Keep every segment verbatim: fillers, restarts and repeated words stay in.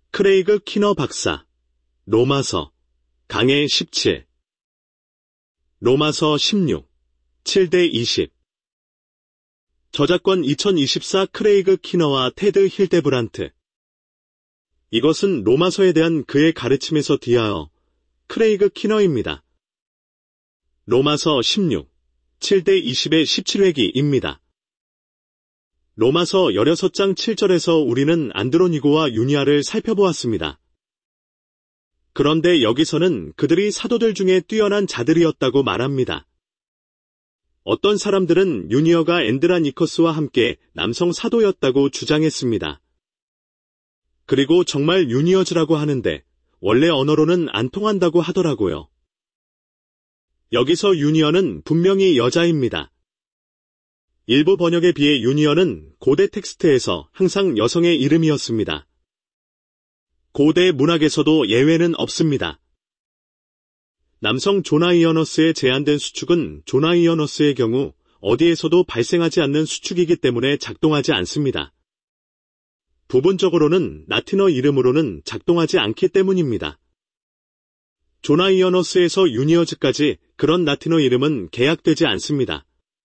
크레이그 키너 박사, 로마서, 강해 십칠. 로마서 십육, 칠 대 이십. 저작권 이천이십사 크레이그 키너와 테드 힐데브란트. 이것은 로마서에 대한 그의 가르침에서 뒤하여 크레이그 키너입니다. 로마서 십육, 칠 대 이십의 십칠 회기입니다. 로마서 십육 장 칠 절에서 우리는 안드로니고와 유니아를 살펴보았습니다. 그런데 여기서는 그들이 사도들 중에 뛰어난 자들이었다고 말합니다. 어떤 사람들은 유니어가 엔드라니커스와 함께 남성 사도였다고 주장했습니다. 그리고 정말 유니어즈라고 하는데 원래 언어로는 안 통한다고 하더라고요. 여기서 유니어는 분명히 여자입니다. 일부 번역에 비해 유니어는 고대 텍스트에서 항상 여성의 이름이었습니다. 고대 문학에서도 예외는 없습니다. 남성 조나이어너스에 제한된 수축은 조나이어너스의 경우 어디에서도 발생하지 않는 수축이기 때문에 작동하지 않습니다. 부분적으로는 라틴어 이름으로는 작동하지 않기 때문입니다. 조나이어너스에서 유니어즈까지 그런 라틴어 이름은 계약되지 않습니다.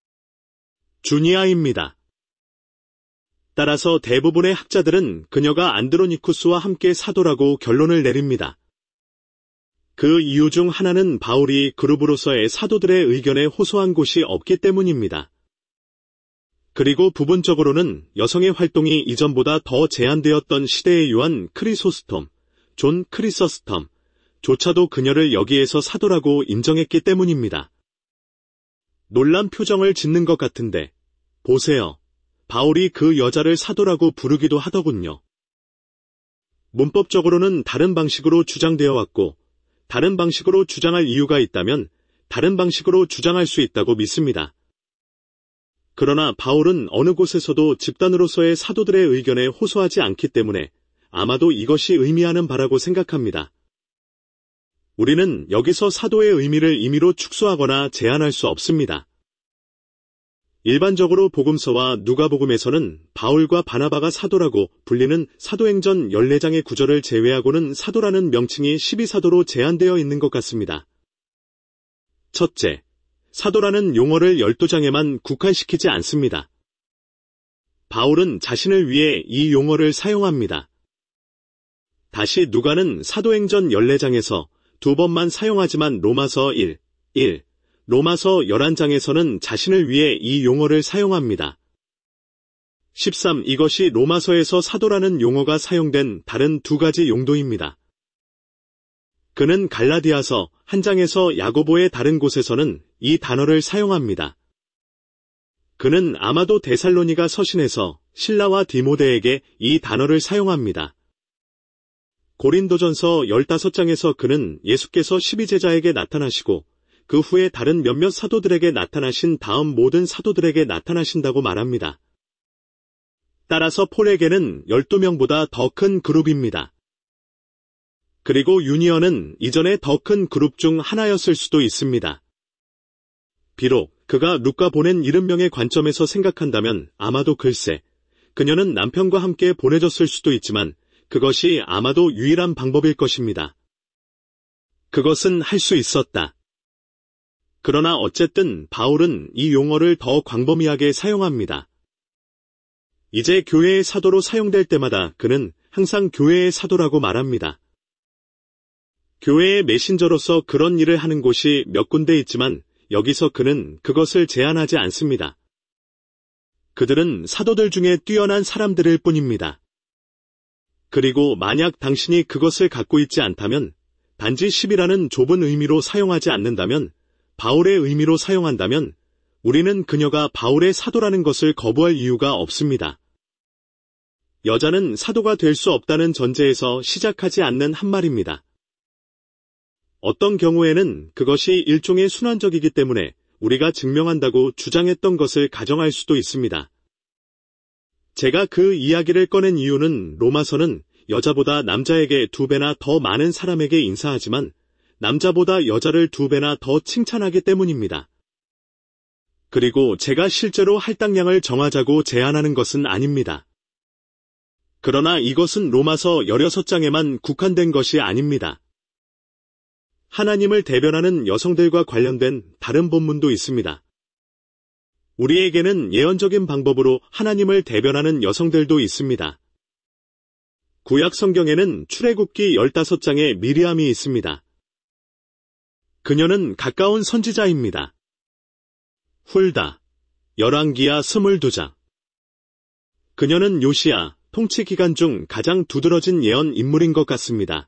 주니아입니다. 따라서 대부분의 학자들은 그녀가 안드로니쿠스와 함께 사도라고 결론을 내립니다. 그 이유 중 하나는 바울이 그룹으로서의 사도들의 의견에 호소한 곳이 없기 때문입니다. 그리고 부분적으로는 여성의 활동이 이전보다 더 제한되었던 시대에 유한 크리소스톰, 존 크리서스텀 조차도 그녀를 여기에서 사도라고 인정했기 때문입니다. 놀란 표정을 짓는 것 같은데 보세요. 바울이 그 여자를 사도라고 부르기도 하더군요. 문법적으로는 다른 방식으로 주장되어 왔고 다른 방식으로 주장할 이유가 있다면 다른 방식으로 주장할 수 있다고 믿습니다. 그러나 바울은 어느 곳에서도 집단으로서의 사도들의 의견에 호소하지 않기 때문에 아마도 이것이 의미하는 바라고 생각합니다. 우리는 여기서 사도의 의미를 임의로 축소하거나 제한할 수 없습니다. 일반적으로 복음서와 누가복음에서는 바울과 바나바가 사도라고 불리는 사도행전 십사 장의 구절을 제외하고는 사도라는 명칭이 십이 사도로 제한되어 있는 것 같습니다. 첫째, 사도라는 용어를 십이 장에만 국한시키지 않습니다. 바울은 자신을 위해 이 용어를 사용합니다. 다시 누가는 사도행전 십사 장에서 두 번만 사용하지만 로마서 일, 일, 로마서 십일 장에서는 자신을 위해 이 용어를 사용합니다. 십삼. 이것이 로마서에서 사도라는 용어가 사용된 다른 두 가지 용도입니다. 그는 갈라디아서 한 장에서 야고보의 다른 곳에서는 이 단어를 사용합니다. 그는 아마도 데살로니가 서신에서 실라와 디모데에게 이 단어를 사용합니다. 고린도전서 십오 장에서 그는 예수께서 십이 제자에게 나타나시고 그 후에 다른 몇몇 사도들에게 나타나신 다음 모든 사도들에게 나타나신다고 말합니다. 따라서 폴에게는 열두 명보다 더 큰 그룹입니다. 그리고 유니언은 이전에 더 큰 그룹 중 하나였을 수도 있습니다. 비록 그가 루카 보낸 일흔 명의 관점에서 생각한다면 아마도 글쎄, 그녀는 남편과 함께 보내졌을 수도 있지만 그것이 아마도 유일한 방법일 것입니다. 그것은 할 수 있었다. 그러나 어쨌든 바울은 이 용어를 더 광범위하게 사용합니다. 이제 교회의 사도로 사용될 때마다 그는 항상 교회의 사도라고 말합니다. 교회의 메신저로서 그런 일을 하는 곳이 몇 군데 있지만 여기서 그는 그것을 제한하지 않습니다. 그들은 사도들 중에 뛰어난 사람들일 뿐입니다. 그리고 만약 당신이 그것을 갖고 있지 않다면, 단지 십이라는 좁은 의미로 사용하지 않는다면, 바울의 의미로 사용한다면 우리는 그녀가 바울의 사도라는 것을 거부할 이유가 없습니다. 여자는 사도가 될 수 없다는 전제에서 시작하지 않는 한 말입니다. 어떤 경우에는 그것이 일종의 순환적이기 때문에 우리가 증명한다고 주장했던 것을 가정할 수도 있습니다. 제가 그 이야기를 꺼낸 이유는 로마서는 여자보다 남자에게 두 배나 더 많은 사람에게 인사하지만 남자보다 여자를 두 배나 더 칭찬하기 때문입니다. 그리고 제가 실제로 할당량을 정하자고 제안하는 것은 아닙니다. 그러나 이것은 로마서 열여섯 장에만 국한된 것이 아닙니다. 하나님을 대변하는 여성들과 관련된 다른 본문도 있습니다. 우리에게는 예언적인 방법으로 하나님을 대변하는 여성들도 있습니다. 구약 성경에는 출애굽기 열다섯 장에 미리암이 있습니다. 그녀는 가까운 선지자입니다. 훌다, 열왕기하 스물두 장. 그녀는 요시야 통치 기간 중 가장 두드러진 예언 인물인 것 같습니다.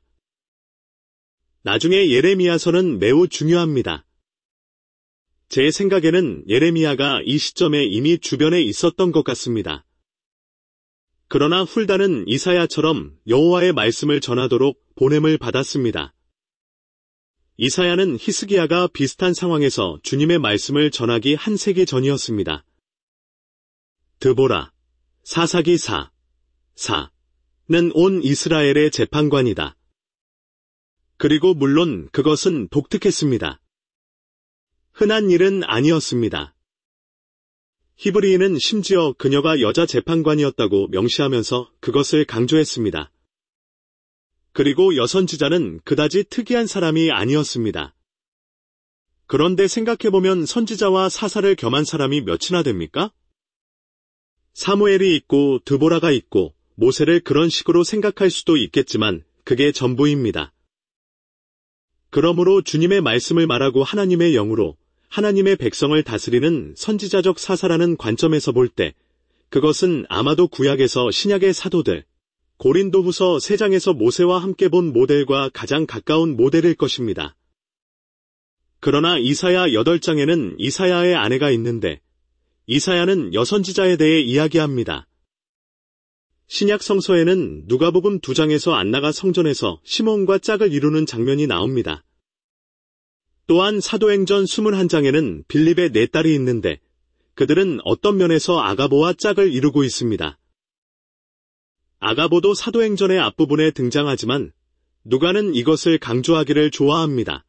나중에 예레미야서는 매우 중요합니다. 제 생각에는 예레미야가 이 시점에 이미 주변에 있었던 것 같습니다. 그러나 훌다는 이사야처럼 여호와의 말씀을 전하도록 보냄을 받았습니다. 이사야는 히스기야가 비슷한 상황에서 주님의 말씀을 전하기 한 세기 전이었습니다. 드보라, 사사기 사, 사는 온 이스라엘의 재판관이다. 그리고 물론 그것은 독특했습니다. 흔한 일은 아니었습니다. 히브리인은 심지어 그녀가 여자 재판관이었다고 명시하면서 그것을 강조했습니다. 그리고 여선지자는 그다지 특이한 사람이 아니었습니다. 그런데 생각해보면 선지자와 사사를 겸한 사람이 몇이나 됩니까? 사무엘이 있고 드보라가 있고 모세를 그런 식으로 생각할 수도 있겠지만 그게 전부입니다. 그러므로 주님의 말씀을 말하고 하나님의 영으로 하나님의 백성을 다스리는 선지자적 사사라는 관점에서 볼 때 그것은 아마도 구약에서 신약의 사도들, 고린도후서 세 장에서 모세와 함께 본 모델과 가장 가까운 모델일 것입니다. 그러나 이사야 여덟 장에는 이사야의 아내가 있는데 이사야는 여선지자에 대해 이야기합니다. 신약 성서에는 누가복음 두 장에서 안나가 성전에서 시몬과 짝을 이루는 장면이 나옵니다. 또한 사도행전 이십일 장에는 빌립의 네 딸이 있는데 그들은 어떤 면에서 아가보와 짝을 이루고 있습니다. 아가보도 사도행전의 앞부분에 등장하지만 누가는 이것을 강조하기를 좋아합니다.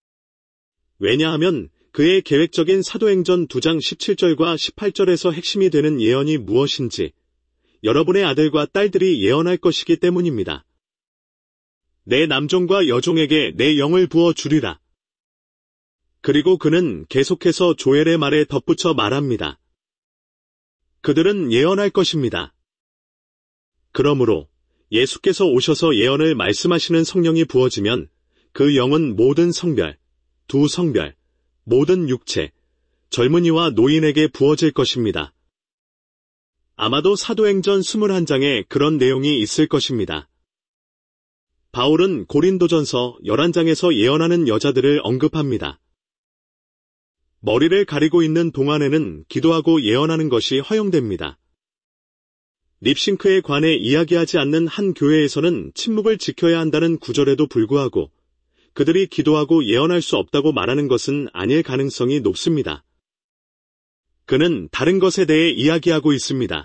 왜냐하면 그의 계획적인 사도행전 두 장 십칠 절과 십팔 절에서 핵심이 되는 예언이 무엇인지 여러분의 아들과 딸들이 예언할 것이기 때문입니다. 내 남종과 여종에게 내 영을 부어 주리라. 그리고 그는 계속해서 조엘의 말에 덧붙여 말합니다. 그들은 예언할 것입니다. 그러므로 예수께서 오셔서 예언을 말씀하시는 성령이 부어지면 그 영은 모든 성별, 두 성별, 모든 육체, 젊은이와 노인에게 부어질 것입니다. 아마도 사도행전 이십일 장에 그런 내용이 있을 것입니다. 바울은 고린도전서 열한 장에서 예언하는 여자들을 언급합니다. 머리를 가리고 있는 동안에는 기도하고 예언하는 것이 허용됩니다. 립싱크에 관해 이야기하지 않는 한 교회에서는 침묵을 지켜야 한다는 구절에도 불구하고 그들이 기도하고 예언할 수 없다고 말하는 것은 아닐 가능성이 높습니다. 그는 다른 것에 대해 이야기하고 있습니다.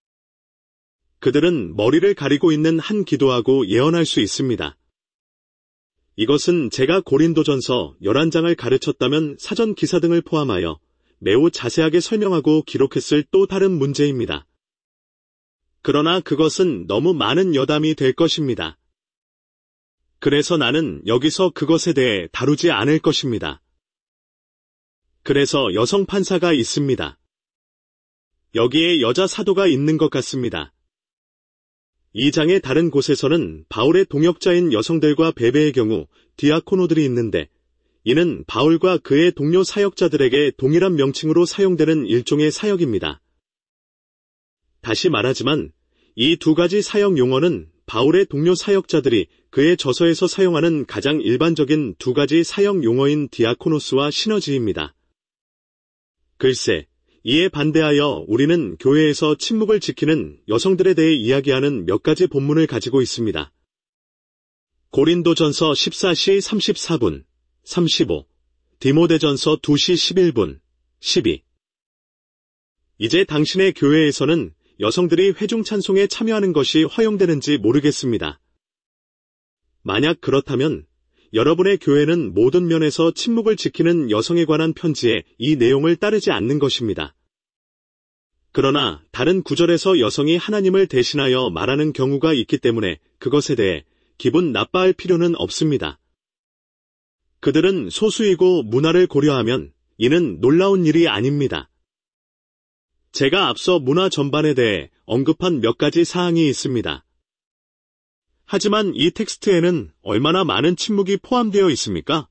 그들은 머리를 가리고 있는 한 기도하고 예언할 수 있습니다. 이것은 제가 고린도전서 열한 장을 가르쳤다면 사전 기사 등을 포함하여 매우 자세하게 설명하고 기록했을 또 다른 문제입니다. 그러나 그것은 너무 많은 여담이 될 것입니다. 그래서 나는 여기서 그것에 대해 다루지 않을 것입니다. 그래서 여성 판사가 있습니다. 여기에 여자 사도가 있는 것 같습니다. 이 장의 다른 곳에서는 바울의 동역자인 여성들과 베베의 경우 디아코노들이 있는데 이는 바울과 그의 동료 사역자들에게 동일한 명칭으로 사용되는 일종의 사역입니다. 다시 말하지만 이 두 가지 사역 용어는 바울의 동료 사역자들이 그의 저서에서 사용하는 가장 일반적인 두 가지 사역 용어인 디아코노스와 시너지입니다. 글쎄, 이에 반대하여 우리는 교회에서 침묵을 지키는 여성들에 대해 이야기하는 몇 가지 본문을 가지고 있습니다. 고린도전서 십사 시 삼십사 분, 삼십오, 디모데전서 두 시 십일 분, 십이. 이제 당신의 교회에서는 여성들이 회중 찬송에 참여하는 것이 허용되는지 모르겠습니다. 만약 그렇다면 여러분의 교회는 모든 면에서 침묵을 지키는 여성에 관한 편지에 이 내용을 따르지 않는 것입니다. 그러나 다른 구절에서 여성이 하나님을 대신하여 말하는 경우가 있기 때문에 그것에 대해 기분 나빠할 필요는 없습니다. 그들은 소수이고 문화를 고려하면 이는 놀라운 일이 아닙니다. 제가 앞서 문화 전반에 대해 언급한 몇 가지 사항이 있습니다. 하지만 이 텍스트에는 얼마나 많은 침묵이 포함되어 있습니까?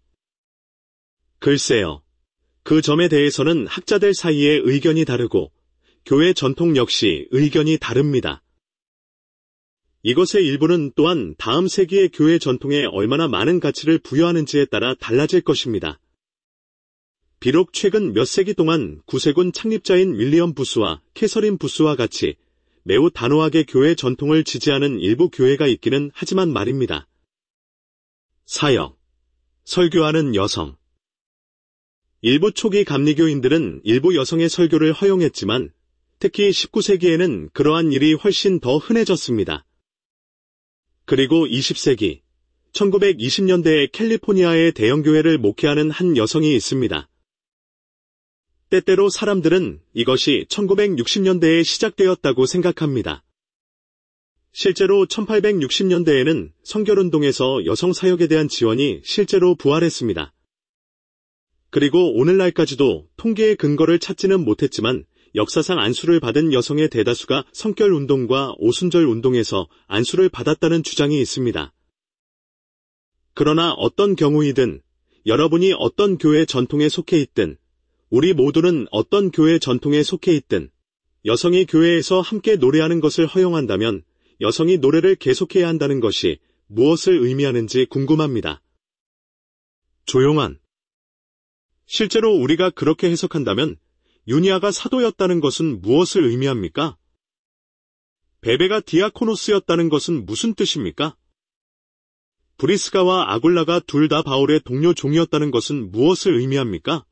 글쎄요. 그 점에 대해서는 학자들 사이에 의견이 다르고 교회 전통 역시 의견이 다릅니다. 이것의 일부는 또한 다음 세기의 교회 전통에 얼마나 많은 가치를 부여하는지에 따라 달라질 것입니다. 비록 최근 몇 세기 동안 구세군 창립자인 윌리엄 부스와 캐서린 부스와 같이 매우 단호하게 교회 전통을 지지하는 일부 교회가 있기는 하지만 말입니다. 사역, 설교하는 여성. 일부 초기 감리교인들은 일부 여성의 설교를 허용했지만 특히 십구 세기에는 그러한 일이 훨씬 더 흔해졌습니다. 그리고 이십 세기, 천구백이십 년대에 캘리포니아의 대형교회를 목회하는 한 여성이 있습니다. 때때로 사람들은 이것이 천구백육십 년대에 시작되었다고 생각합니다. 실제로 천팔백육십 년대에는 성결운동에서 여성 사역에 대한 지원이 실제로 부활했습니다. 그리고 오늘날까지도 통계의 근거를 찾지는 못했지만 역사상 안수를 받은 여성의 대다수가 성결운동과 오순절 운동에서 안수를 받았다는 주장이 있습니다. 그러나 어떤 경우이든 여러분이 어떤 교회 전통에 속해 있든 우리 모두는 어떤 교회 전통에 속해 있든 여성이 교회에서 함께 노래하는 것을 허용한다면 여성이 노래를 계속해야 한다는 것이 무엇을 의미하는지 궁금합니다. 조용한. 실제로 우리가 그렇게 해석한다면 유니아가 사도였다는 것은 무엇을 의미합니까? 베베가 디아코노스였다는 것은 무슨 뜻입니까? 브리스가와 아굴라가 둘 다 바울의 동료 종이었다는 것은 무엇을 의미합니까?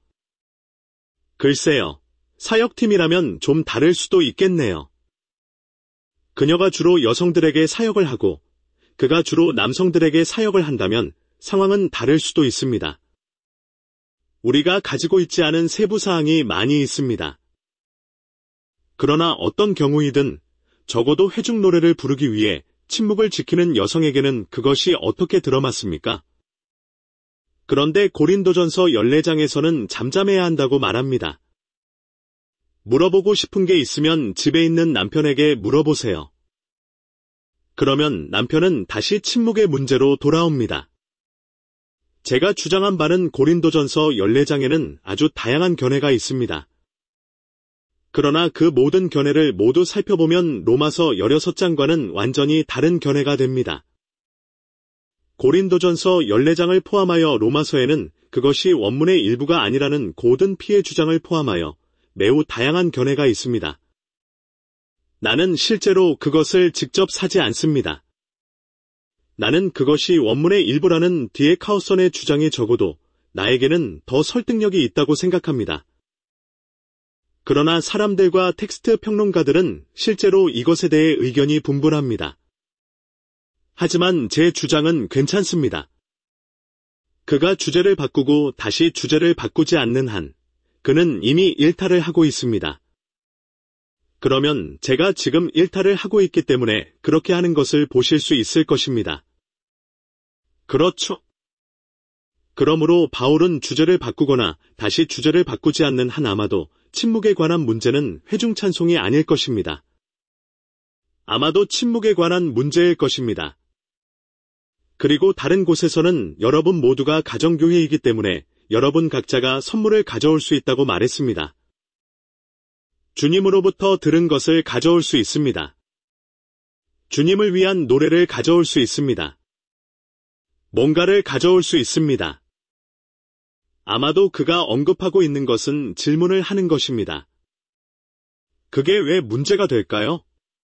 글쎄요, 사역팀이라면 좀 다를 수도 있겠네요. 그녀가 주로 여성들에게 사역을 하고 그가 주로 남성들에게 사역을 한다면 상황은 다를 수도 있습니다. 우리가 가지고 있지 않은 세부 사항이 많이 있습니다. 그러나 어떤 경우이든 적어도 회중 노래를 부르기 위해 침묵을 지키는 여성에게는 그것이 어떻게 들어맞습니까? 그런데 고린도전서 열네 장에서는 잠잠해야 한다고 말합니다. 물어보고 싶은 게 있으면 집에 있는 남편에게 물어보세요. 그러면 남편은 다시 침묵의 문제로 돌아옵니다. 제가 주장한 바는 고린도전서 열네 장에는 아주 다양한 견해가 있습니다. 그러나 그 모든 견해를 모두 살펴보면 로마서 열여섯 장과는 완전히 다른 견해가 됩니다. 고린도전서 열네 장을 포함하여 로마서에는 그것이 원문의 일부가 아니라는 고든 피의 주장을 포함하여 매우 다양한 견해가 있습니다. 나는 실제로 그것을 직접 사지 않습니다. 나는 그것이 원문의 일부라는 디에 카우선의 주장이 적어도 나에게는 더 설득력이 있다고 생각합니다. 그러나 사람들과 텍스트 평론가들은 실제로 이것에 대해 의견이 분분합니다. 하지만 제 주장은 괜찮습니다. 그가 주제를 바꾸고 다시 주제를 바꾸지 않는 한 그는 이미 일탈을 하고 있습니다. 그러면 제가 지금 일탈을 하고 있기 때문에 그렇게 하는 것을 보실 수 있을 것입니다. 그렇죠. 그러므로 바울은 주제를 바꾸거나 다시 주제를 바꾸지 않는 한 아마도 침묵에 관한 문제는 회중 찬송이 아닐 것입니다. 아마도 침묵에 관한 문제일 것입니다. 그리고 다른 곳에서는 여러분 모두가 가정교회이기 때문에 여러분 각자가 선물을 가져올 수 있다고 말했습니다. 주님으로부터 들은 것을 가져올 수 있습니다. 주님을 위한 노래를 가져올 수 있습니다. 뭔가를 가져올 수 있습니다. 아마도 그가 언급하고 있는 것은 질문을 하는 것입니다. 그게 왜 문제가 될까요?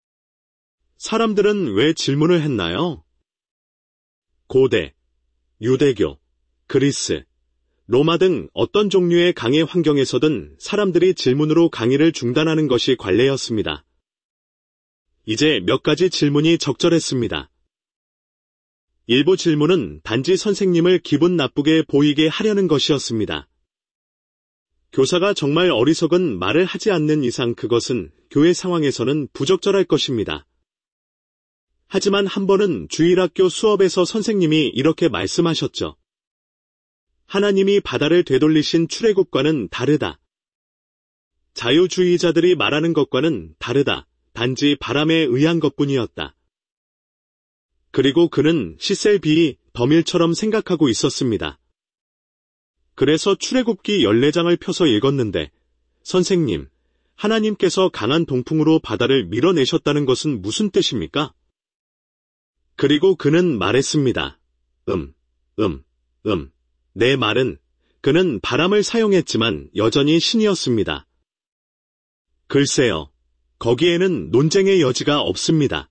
사람들은 왜 질문을 했나요? 고대, 유대교, 그리스, 로마 등 어떤 종류의 강의 환경에서든 사람들이 질문으로 강의를 중단하는 것이 관례였습니다. 이제 몇 가지 질문이 적절했습니다. 일부 질문은 단지 선생님을 기분 나쁘게 보이게 하려는 것이었습니다. 교사가 정말 어리석은 말을 하지 않는 이상 그것은 교회 상황에서는 부적절할 것입니다. 하지만 한 번은 주일학교 수업에서 선생님이 이렇게 말씀하셨죠. 하나님이 바다를 되돌리신 출애굽과는 다르다. 자유주의자들이 말하는 것과는 다르다. 단지 바람에 의한 것뿐이었다. 그리고 그는 시셀비이 더밀처럼 생각하고 있었습니다. 그래서 출애굽기 열네 장을 펴서 읽었는데, 선생님, 하나님께서 강한 동풍으로 바다를 밀어내셨다는 것은 무슨 뜻입니까? 그리고 그는 말했습니다. 음, 음, 음. 내 말은 그는 바람을 사용했지만 여전히 신이었습니다. 글쎄요, 거기에는 논쟁의 여지가 없습니다.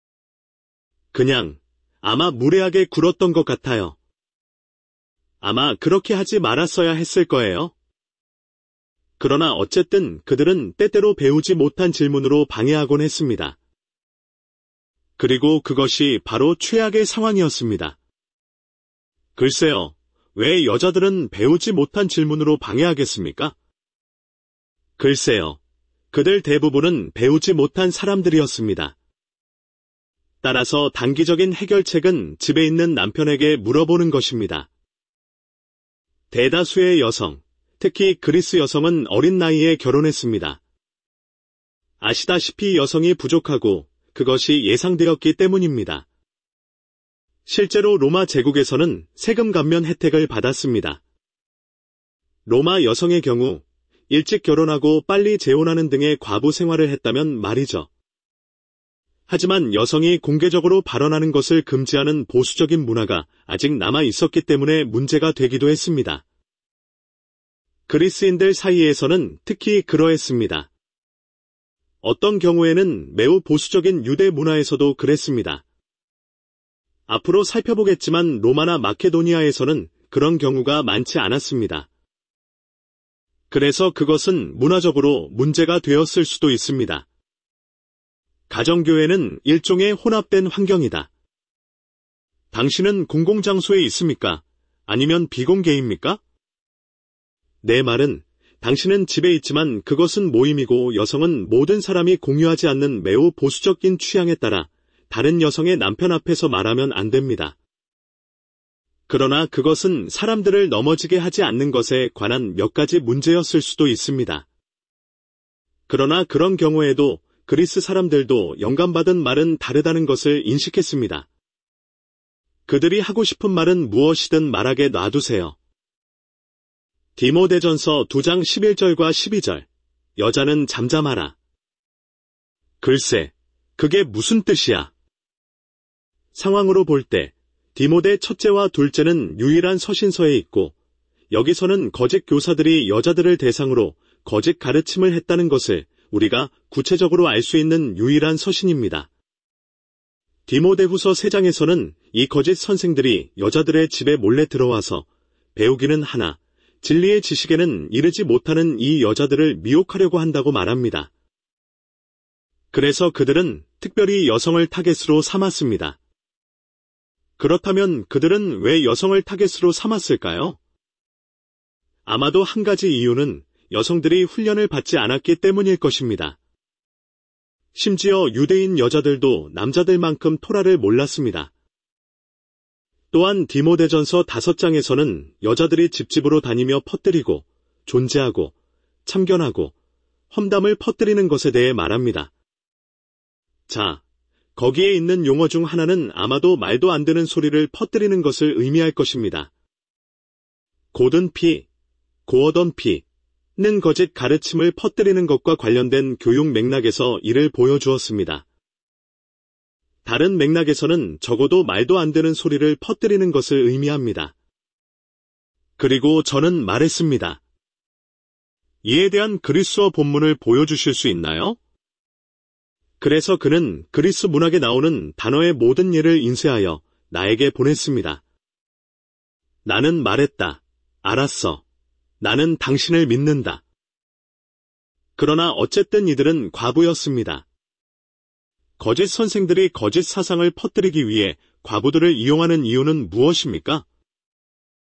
그냥 아마 무례하게 굴었던 것 같아요. 아마 그렇게 하지 말았어야 했을 거예요. 그러나 어쨌든 그들은 때때로 배우지 못한 질문으로 방해하곤 했습니다. 그리고 그것이 바로 최악의 상황이었습니다. 글쎄요, 왜 여자들은 배우지 못한 질문으로 방해하겠습니까? 글쎄요, 그들 대부분은 배우지 못한 사람들이었습니다. 따라서 단기적인 해결책은 집에 있는 남편에게 물어보는 것입니다. 대다수의 여성, 특히 그리스 여성은 어린 나이에 결혼했습니다. 아시다시피 여성이 부족하고 그것이 예상되었기 때문입니다. 실제로 로마 제국에서는 세금 감면 혜택을 받았습니다. 로마 여성의 경우 일찍 결혼하고 빨리 재혼하는 등의 과부 생활을 했다면 말이죠. 하지만 여성이 공개적으로 발언하는 것을 금지하는 보수적인 문화가 아직 남아 있었기 때문에 문제가 되기도 했습니다. 그리스인들 사이에서는 특히 그러했습니다. 어떤 경우에는 매우 보수적인 유대 문화에서도 그랬습니다. 앞으로 살펴보겠지만 로마나 마케도니아에서는 그런 경우가 많지 않았습니다. 그래서 그것은 문화적으로 문제가 되었을 수도 있습니다. 가정교회는 일종의 혼합된 환경이다. 당신은 공공장소에 있습니까? 아니면 비공개입니까? 내 말은 당신은 집에 있지만 그것은 모임이고 여성은 모든 사람이 공유하지 않는 매우 보수적인 취향에 따라 다른 여성의 남편 앞에서 말하면 안 됩니다. 그러나 그것은 사람들을 넘어지게 하지 않는 것에 관한 몇 가지 문제였을 수도 있습니다. 그러나 그런 경우에도 그리스 사람들도 영감받은 말은 다르다는 것을 인식했습니다. 그들이 하고 싶은 말은 무엇이든 말하게 놔두세요. 디모데전서 두 장 십일 절과 십이 절. 여자는 잠잠하라. 글쎄, 그게 무슨 뜻이야? 상황으로 볼 때 디모데 첫째와 둘째는 유일한 서신서에 있고 여기서는 거짓 교사들이 여자들을 대상으로 거짓 가르침을 했다는 것을 우리가 구체적으로 알 수 있는 유일한 서신입니다. 디모데후서 세 장에서는 이 거짓 선생들이 여자들의 집에 몰래 들어와서 배우기는 하나 진리의 지식에는 이르지 못하는 이 여자들을 미혹하려고 한다고 말합니다. 그래서 그들은 특별히 여성을 타겟으로 삼았습니다. 그렇다면 그들은 왜 여성을 타겟으로 삼았을까요? 아마도 한 가지 이유는 여성들이 훈련을 받지 않았기 때문일 것입니다. 심지어 유대인 여자들도 남자들만큼 토라를 몰랐습니다. 또한 디모데전서 다섯 장에서는 여자들이 집집으로 다니며 퍼뜨리고 존재하고 참견하고 험담을 퍼뜨리는 것에 대해 말합니다. 자, 거기에 있는 용어 중 하나는 아마도 말도 안 되는 소리를 퍼뜨리는 것을 의미할 것입니다. 고든 피, 고어던 피는 거짓 가르침을 퍼뜨리는 것과 관련된 교육 맥락에서 이를 보여주었습니다. 다른 맥락에서는 적어도 말도 안 되는 소리를 퍼뜨리는 것을 의미합니다. 그리고 저는 말했습니다. 이에 대한 그리스어 본문을 보여주실 수 있나요? 그래서 그는 그리스 문학에 나오는 단어의 모든 예를 인쇄하여 나에게 보냈습니다. 나는 말했다. 알았어. 나는 당신을 믿는다. 그러나 어쨌든 이들은 과부였습니다. 거짓 선생들이 거짓 사상을 퍼뜨리기 위해 과부들을 이용하는 이유는 무엇입니까?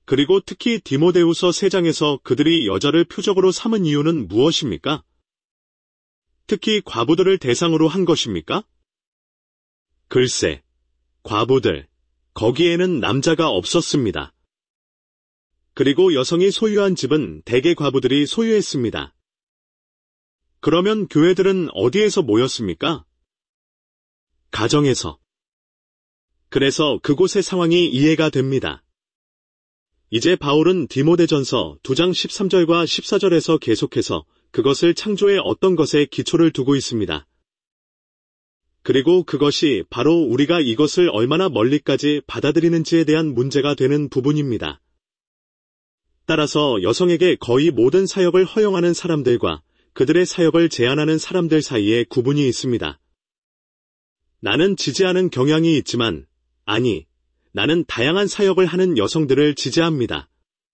그리고 특히 디모데후서 세 장에서 그들이 여자를 표적으로 삼은 이유는 무엇입니까? 특히 과부들을 대상으로 한 것입니까? 글쎄, 과부들, 거기에는 남자가 없었습니다. 그리고 여성이 소유한 집은 대개 과부들이 소유했습니다. 그러면 교회들은 어디에서 모였습니까? 가정에서. 그래서 그곳의 상황이 이해가 됩니다. 이제 바울은 디모데전서 두 장 십삼 절과 십사 절에서 계속해서 그것을 창조의 어떤 것에 기초를 두고 있습니다. 그리고 그것이 바로 우리가 이것을 얼마나 멀리까지 받아들이는지에 대한 문제가 되는 부분입니다. 따라서 여성에게 거의 모든 사역을 허용하는 사람들과 그들의 사역을 제한하는 사람들 사이에 구분이 있습니다. 나는 지지하는 경향이 있지만, 아니, 나는 다양한 사역을 하는 여성들을 지지합니다.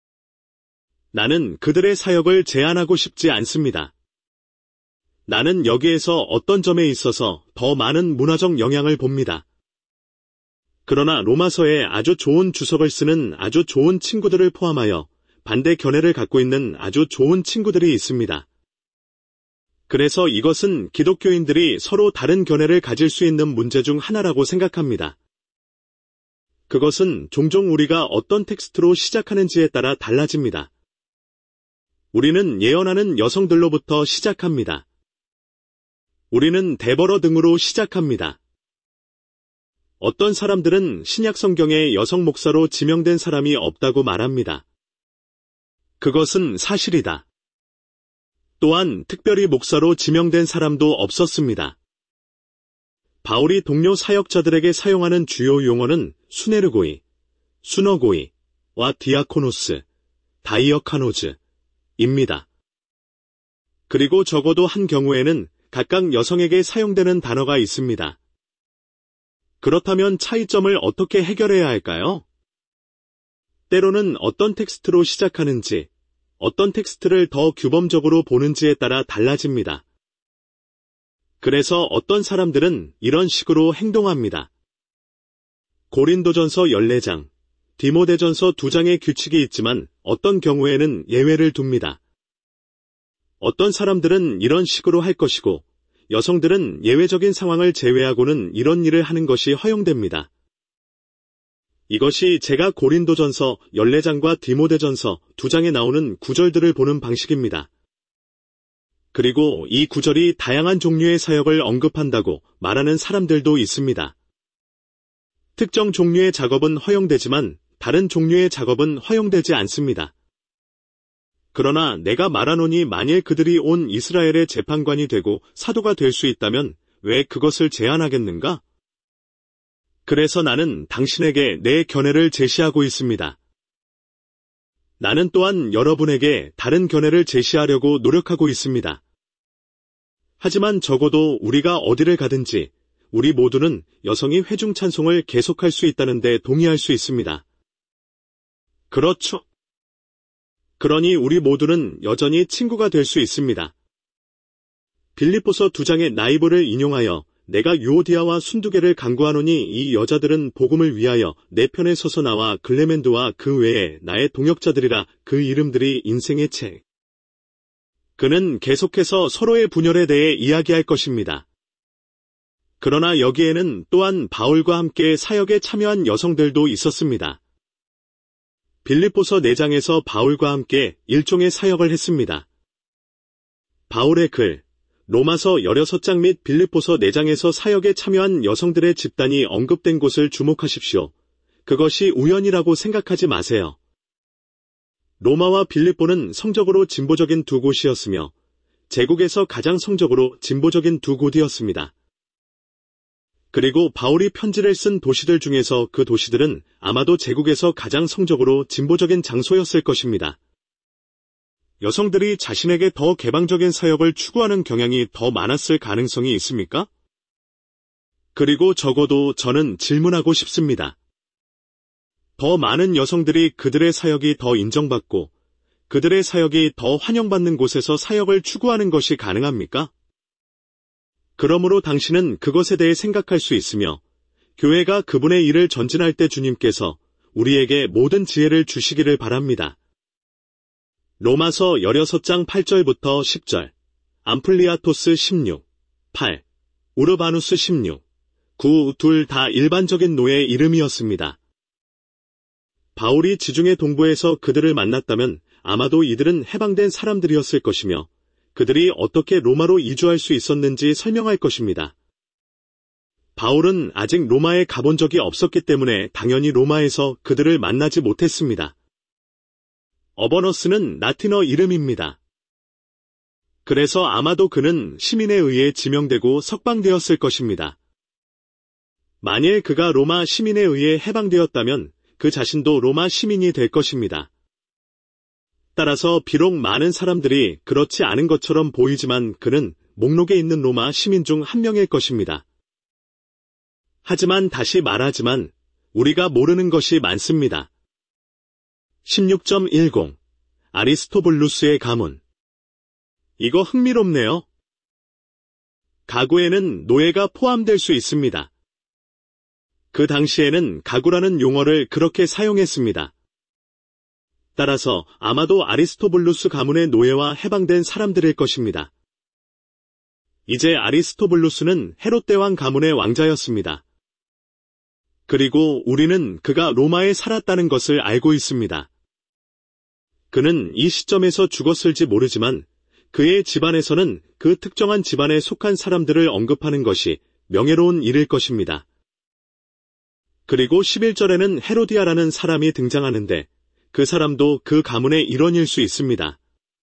나는 그들의 사역을 제한하고 싶지 않습니다. 나는 여기에서 어떤 점에 있어서 더 많은 문화적 영향을 봅니다. 그러나 로마서에 아주 좋은 주석을 쓰는 아주 좋은 친구들을 포함하여 반대 견해를 갖고 있는 아주 좋은 친구들이 있습니다. 그래서 이것은 기독교인들이 서로 다른 견해를 가질 수 있는 문제 중 하나라고 생각합니다. 그것은 종종 우리가 어떤 텍스트로 시작하는지에 따라 달라집니다. 우리는 예언하는 여성들로부터 시작합니다. 우리는 데버러 등으로 시작합니다. 어떤 사람들은 신약 성경에 여성 목사로 지명된 사람이 없다고 말합니다. 그것은 사실이다. 또한 특별히 목사로 지명된 사람도 없었습니다. 바울이 동료 사역자들에게 사용하는 주요 용어는 수네르고이, 수너고이와 디아코노스, 다이어카노즈입니다. 그리고 적어도 한 경우에는 각각 여성에게 사용되는 단어가 있습니다. 그렇다면 차이점을 어떻게 해결해야 할까요? 때로는 어떤 텍스트로 시작하는지, 어떤 텍스트를 더 규범적으로 보는지에 따라 달라집니다. 그래서 어떤 사람들은 이런 식으로 행동합니다. 고린도전서 열네 장, 디모데전서 두 장의 규칙이 있지만 어떤 경우에는 예외를 둡니다. 어떤 사람들은 이런 식으로 할 것이고 여성들은 예외적인 상황을 제외하고는 이런 일을 하는 것이 허용됩니다. 이것이 제가 고린도전서 열네 장과 디모데전서 두 장에 나오는 구절들을 보는 방식입니다. 그리고 이 구절이 다양한 종류의 사역을 언급한다고 말하는 사람들도 있습니다. 특정 종류의 작업은 허용되지만 다른 종류의 작업은 허용되지 않습니다. 그러나 내가 말하노니 만일 그들이 온 이스라엘의 재판관이 되고 사도가 될 수 있다면 왜 그것을 제한하겠는가? 그래서 나는 당신에게 내 견해를 제시하고 있습니다. 나는 또한 여러분에게 다른 견해를 제시하려고 노력하고 있습니다. 하지만 적어도 우리가 어디를 가든지 우리 모두는 여성이 회중 찬송을 계속할 수 있다는 데 동의할 수 있습니다. 그렇죠. 그러니 우리 모두는 여전히 친구가 될 수 있습니다. 빌립보서 두 장의 나이보를 인용하여 내가 유오디아와 순두개를 간구하노니 이 여자들은 복음을 위하여 내 편에 서서 나와 글레멘드와 그 외에 나의 동역자들이라 그 이름들이 인생의 책. 그는 계속해서 서로의 분열에 대해 이야기할 것입니다. 그러나 여기에는 또한 바울과 함께 사역에 참여한 여성들도 있었습니다. 빌립보서 네 장에서 바울과 함께 일종의 사역을 했습니다. 바울의 글, 로마서 열여섯 장 및 빌립보서 네 장에서 사역에 참여한 여성들의 집단이 언급된 곳을 주목하십시오. 그것이 우연이라고 생각하지 마세요. 로마와 빌립보는 성적으로 진보적인 두 곳이었으며 제국에서 가장 성적으로 진보적인 두 곳이었습니다. 그리고 바울이 편지를 쓴 도시들 중에서 그 도시들은 아마도 제국에서 가장 성적으로 진보적인 장소였을 것입니다. 여성들이 자신에게 더 개방적인 사역을 추구하는 경향이 더 많았을 가능성이 있습니까? 그리고 적어도 저는 질문하고 싶습니다. 더 많은 여성들이 그들의 사역이 더 인정받고 그들의 사역이 더 환영받는 곳에서 사역을 추구하는 것이 가능합니까? 그러므로 당신은 그것에 대해 생각할 수 있으며 교회가 그분의 일을 전진할 때 주님께서 우리에게 모든 지혜를 주시기를 바랍니다. 로마서 십육 장 팔 절부터 십 절, 암플리아토스 십육, 팔, 우르바누스 십육, 구 둘 다 일반적인 노예 이름이었습니다. 바울이 지중해 동부에서 그들을 만났다면 아마도 이들은 해방된 사람들이었을 것이며 그들이 어떻게 로마로 이주할 수 있었는지 설명할 것입니다. 바울은 아직 로마에 가본 적이 없었기 때문에 당연히 로마에서 그들을 만나지 못했습니다. 어버너스는 라틴어 이름입니다. 그래서 아마도 그는 시민에 의해 지명되고 석방되었을 것입니다. 만일 그가 로마 시민에 의해 해방되었다면 그 자신도 로마 시민이 될 것입니다. 따라서 비록 많은 사람들이 그렇지 않은 것처럼 보이지만 그는 목록에 있는 로마 시민 중 한 명일 것입니다. 하지만 다시 말하지만 우리가 모르는 것이 많습니다. 십육 점 일공 아리스토블루스의 가문. 이거 흥미롭네요. 가구에는 노예가 포함될 수 있습니다. 그 당시에는 가구라는 용어를 그렇게 사용했습니다. 따라서 아마도 아리스토블루스 가문의 노예와 해방된 사람들일 것입니다. 이제 아리스토블루스는 헤롯 대왕 가문의 왕자였습니다. 그리고 우리는 그가 로마에 살았다는 것을 알고 있습니다. 그는 이 시점에서 죽었을지 모르지만 그의 집안에서는 그 특정한 집안에 속한 사람들을 언급하는 것이 명예로운 일일 것입니다. 그리고 십일 절에는 헤로디아라는 사람이 등장하는데 그 사람도 그 가문의 일원일 수 있습니다.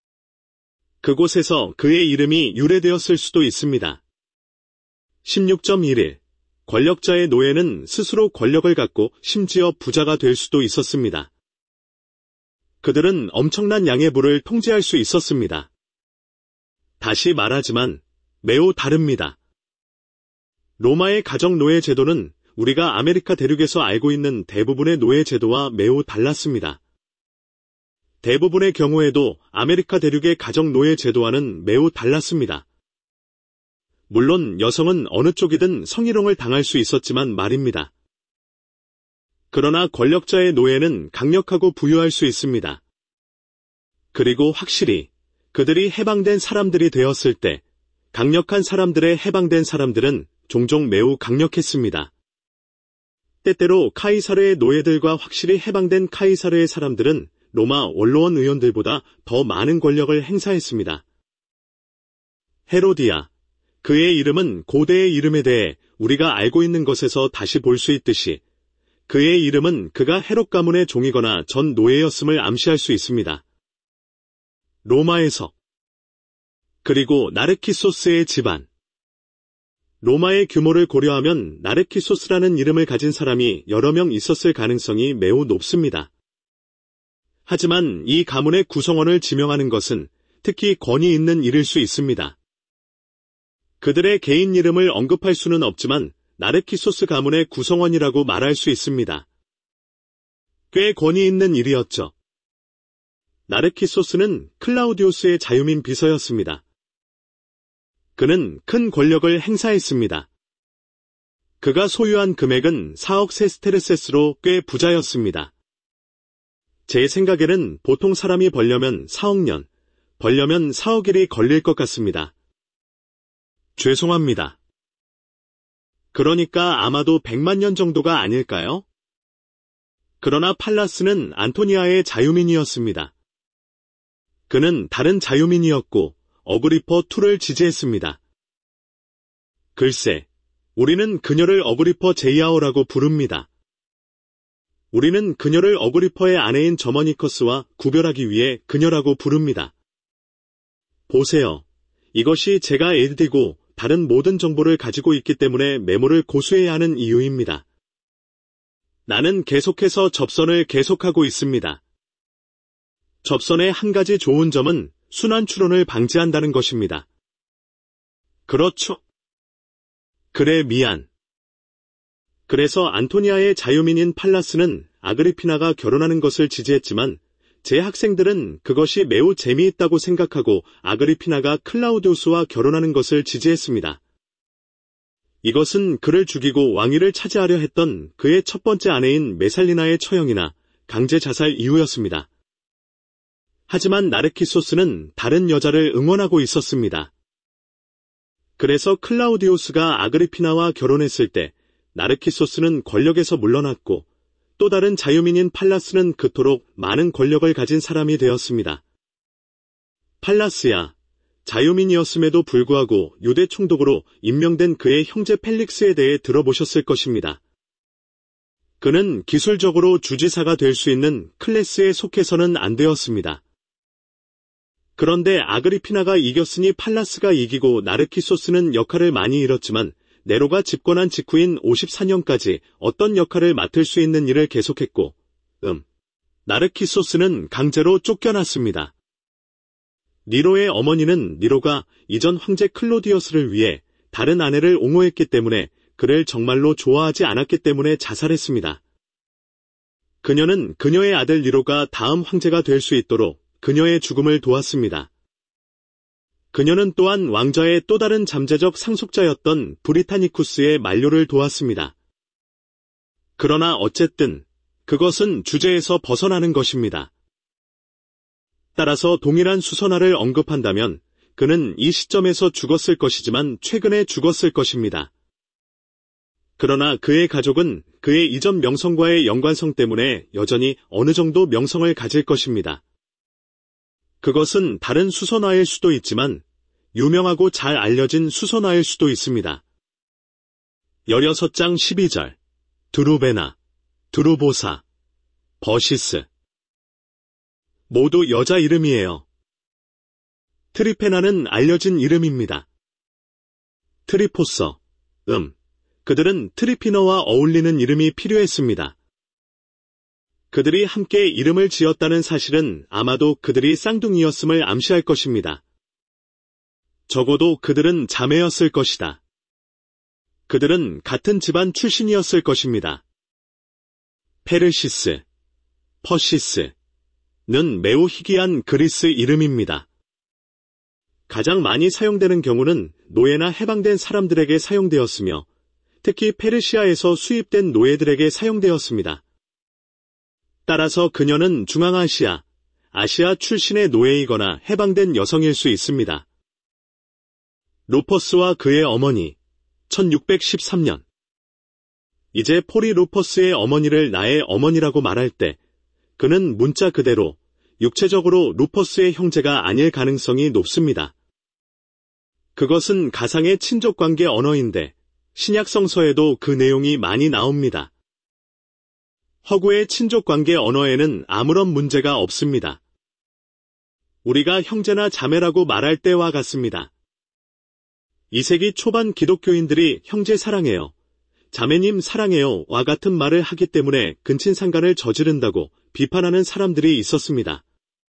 그곳에서 그의 이름이 유래되었을 수도 있습니다. 십육 점 일일 권력자의 노예는 스스로 권력을 갖고 심지어 부자가 될 수도 있었습니다. 그들은 엄청난 양의 부를 통제할 수 있었습니다. 다시 말하지만 매우 다릅니다. 로마의 가정노예 제도는 우리가 아메리카 대륙에서 알고 있는 대부분의 노예 제도와 매우 달랐습니다. 대부분의 경우에도 아메리카 대륙의 가정노예 제도와는 매우 달랐습니다. 물론 여성은 어느 쪽이든 성희롱을 당할 수 있었지만 말입니다. 그러나 권력자의 노예는 강력하고 부유할 수 있습니다. 그리고 확실히 그들이 해방된 사람들이 되었을 때 강력한 사람들의 해방된 사람들은 종종 매우 강력했습니다. 때때로 카이사르의 노예들과 확실히 해방된 카이사르의 사람들은 로마 원로원 의원들보다 더 많은 권력을 행사했습니다. 헤로디아, 그의 이름은 고대의 이름에 대해 우리가 알고 있는 것에서 다시 볼 수 있듯이 그의 이름은 그가 헤롯 가문의 종이거나 전 노예였음을 암시할 수 있습니다. 로마에서 그리고 나르키소스의 집안. 로마의 규모를 고려하면 나르키소스라는 이름을 가진 사람이 여러 명 있었을 가능성이 매우 높습니다. 하지만 이 가문의 구성원을 지명하는 것은 특히 권위 있는 일일 수 있습니다. 그들의 개인 이름을 언급할 수는 없지만 나르키소스 가문의 구성원이라고 말할 수 있습니다. 꽤 권위 있는 일이었죠. 나르키소스는 클라우디우스의 자유민 비서였습니다. 그는 큰 권력을 행사했습니다. 그가 소유한 금액은 사억 세스테르세스로 꽤 부자였습니다. 제 생각에는 보통 사람이 벌려면 사억 년, 벌려면 사억 일이 걸릴 것 같습니다. 죄송합니다. 그러니까 아마도 백만 년 정도가 아닐까요? 그러나 팔라스는 안토니아의 자유민이었습니다. 그는 다른 자유민이었고 어그리퍼 이를 지지했습니다. 글쎄, 우리는 그녀를 어그리퍼 제이아오라고 부릅니다. 우리는 그녀를 어그리퍼의 아내인 저머니커스와 구별하기 위해 그녀라고 부릅니다. 보세요. 이것이 제가 에디고 다른 모든 정보를 가지고 있기 때문에 메모를 고수해야 하는 이유입니다. 나는 계속해서 접선을 계속하고 있습니다. 접선의 한 가지 좋은 점은 순환 추론을 방지한다는 것입니다. 그렇죠. 그래, 미안. 그래서 안토니아의 자유민인 팔라스는 아그리피나가 결혼하는 것을 지지했지만 제 학생들은 그것이 매우 재미있다고 생각하고 아그리피나가 클라우디우스와 결혼하는 것을 지지했습니다. 이것은 그를 죽이고 왕위를 차지하려 했던 그의 첫 번째 아내인 메살리나의 처형이나 강제 자살 이후였습니다. 하지만 나르키소스는 다른 여자를 응원하고 있었습니다. 그래서 클라우디오스가 아그리피나와 결혼했을 때 나르키소스는 권력에서 물러났고 또 다른 자유민인 팔라스는 그토록 많은 권력을 가진 사람이 되었습니다. 팔라스야, 자유민이었음에도 불구하고 유대 총독으로 임명된 그의 형제 펠릭스에 대해 들어보셨을 것입니다. 그는 기술적으로 주지사가 될 수 있는 클래스에 속해서는 안 되었습니다. 그런데 아그리피나가 이겼으니 팔라스가 이기고 나르키소스는 역할을 많이 잃었지만 네로가 집권한 직후인 오십사 년까지 어떤 역할을 맡을 수 있는 일을 계속했고, 음, 나르키소스는 강제로 쫓겨났습니다. 니로의 어머니는 니로가 이전 황제 클로디어스를 위해 다른 아내를 옹호했기 때문에 그를 정말로 좋아하지 않았기 때문에 자살했습니다. 그녀는 그녀의 아들 니로가 다음 황제가 될 수 있도록 그녀의 죽음을 도왔습니다. 그녀는 또한 왕좌의 또 다른 잠재적 상속자였던 브리타니쿠스의 만료를 도왔습니다. 그러나 어쨌든 그것은 주제에서 벗어나는 것입니다. 따라서 동일한 수선화를 언급한다면 그는 이 시점에서 죽었을 것이지만 최근에 죽었을 것입니다. 그러나 그의 가족은 그의 이전 명성과의 연관성 때문에 여전히 어느 정도 명성을 가질 것입니다. 그것은 다른 수선화일 수도 있지만 유명하고 잘 알려진 수선화일 수도 있습니다. 열여섯 장 십이 절 두루베나, 두루보사, 버시스 모두 여자 이름이에요. 트리페나는 알려진 이름입니다. 트리포서, 음, 그들은 트리피너와 어울리는 이름이 필요했습니다. 그들이 함께 이름을 지었다는 사실은 아마도 그들이 쌍둥이였음을 암시할 것입니다. 적어도 그들은 자매였을 것이다. 그들은 같은 집안 출신이었을 것입니다. 페르시스, 퍼시스는 매우 희귀한 그리스 이름입니다. 가장 많이 사용되는 경우는 노예나 해방된 사람들에게 사용되었으며 특히 페르시아에서 수입된 노예들에게 사용되었습니다. 따라서 그녀는 중앙아시아, 아시아 출신의 노예이거나 해방된 여성일 수 있습니다. 루퍼스와 그의 어머니, 천육백십삼 년. 이제 폴이 루퍼스의 어머니를 나의 어머니라고 말할 때 그는 문자 그대로 육체적으로 루퍼스의 형제가 아닐 가능성이 높습니다. 그것은 가상의 친족관계 언어인데 신약 성서에도 그 내용이 많이 나옵니다. 허구의 친족관계 언어에는 아무런 문제가 없습니다. 우리가 형제나 자매라고 말할 때와 같습니다. 이 세기 초반 기독교인들이 형제 사랑해요, 자매님 사랑해요와 같은 말을 하기 때문에 근친상간을 저지른다고 비판하는 사람들이 있었습니다.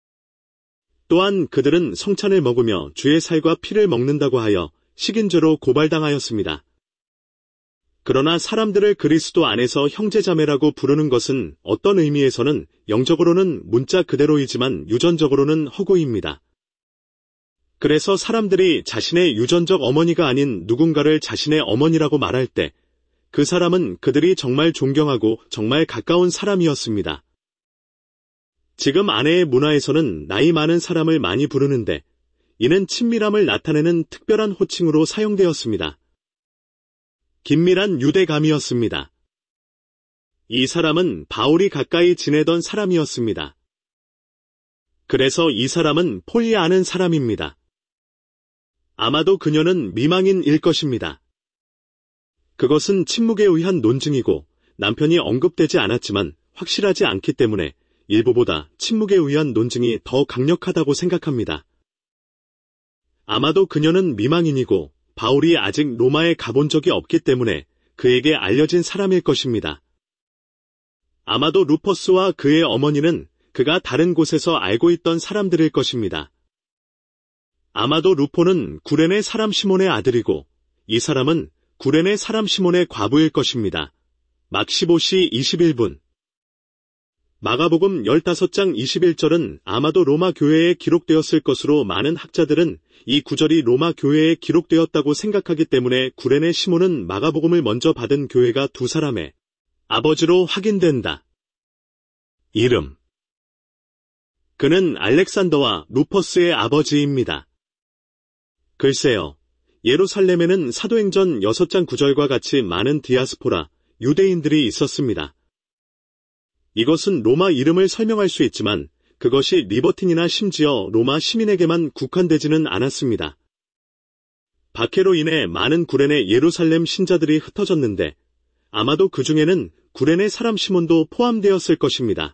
또한 그들은 성찬을 먹으며 주의 살과 피를 먹는다고 하여 식인죄로 고발당하였습니다. 그러나 사람들을 그리스도 안에서 형제자매라고 부르는 것은 어떤 의미에서는 영적으로는 문자 그대로이지만 유전적으로는 허구입니다. 그래서 사람들이 자신의 유전적 어머니가 아닌 누군가를 자신의 어머니라고 말할 때 그 사람은 그들이 정말 존경하고 정말 가까운 사람이었습니다. 지금 아내의 문화에서는 나이 많은 사람을 많이 부르는데 이는 친밀함을 나타내는 특별한 호칭으로 사용되었습니다. 긴밀한 유대감이었습니다. 이 사람은 바울이 가까이 지내던 사람이었습니다. 그래서 이 사람은 폴이 아는 사람입니다. 아마도 그녀는 미망인일 것입니다. 그것은 침묵에 의한 논증이고 남편이 언급되지 않았지만 확실하지 않기 때문에 일부보다 침묵에 의한 논증이 더 강력하다고 생각합니다. 아마도 그녀는 미망인이고 바울이 아직 로마에 가본 적이 없기 때문에 그에게 알려진 사람일 것입니다. 아마도 루퍼스와 그의 어머니는 그가 다른 곳에서 알고 있던 사람들일 것입니다. 아마도 루포는 구레네 사람 시몬의 아들이고 이 사람은 구레네 사람 시몬의 과부일 것입니다. 막 십오 시 이십일 분. 마가복음 십오 장 이십일 절은 아마도 로마 교회에 기록되었을 것으로 많은 학자들은 이 구절이 로마 교회에 기록되었다고 생각하기 때문에 구레네 시몬은 마가복음을 먼저 받은 교회가 두 사람의 아버지로 확인된다. 이름. 그는 알렉산더와 루퍼스의 아버지입니다. 글쎄요, 예루살렘에는 사도행전 육 장 구 절과 같이 많은 디아스포라, 유대인들이 있었습니다. 이것은 로마 이름을 설명할 수 있지만 그것이 리버틴이나 심지어 로마 시민에게만 국한되지는 않았습니다. 박해로 인해 많은 구레네 예루살렘 신자들이 흩어졌는데 아마도 그 중에는 구레네 사람 시몬도 포함되었을 것입니다.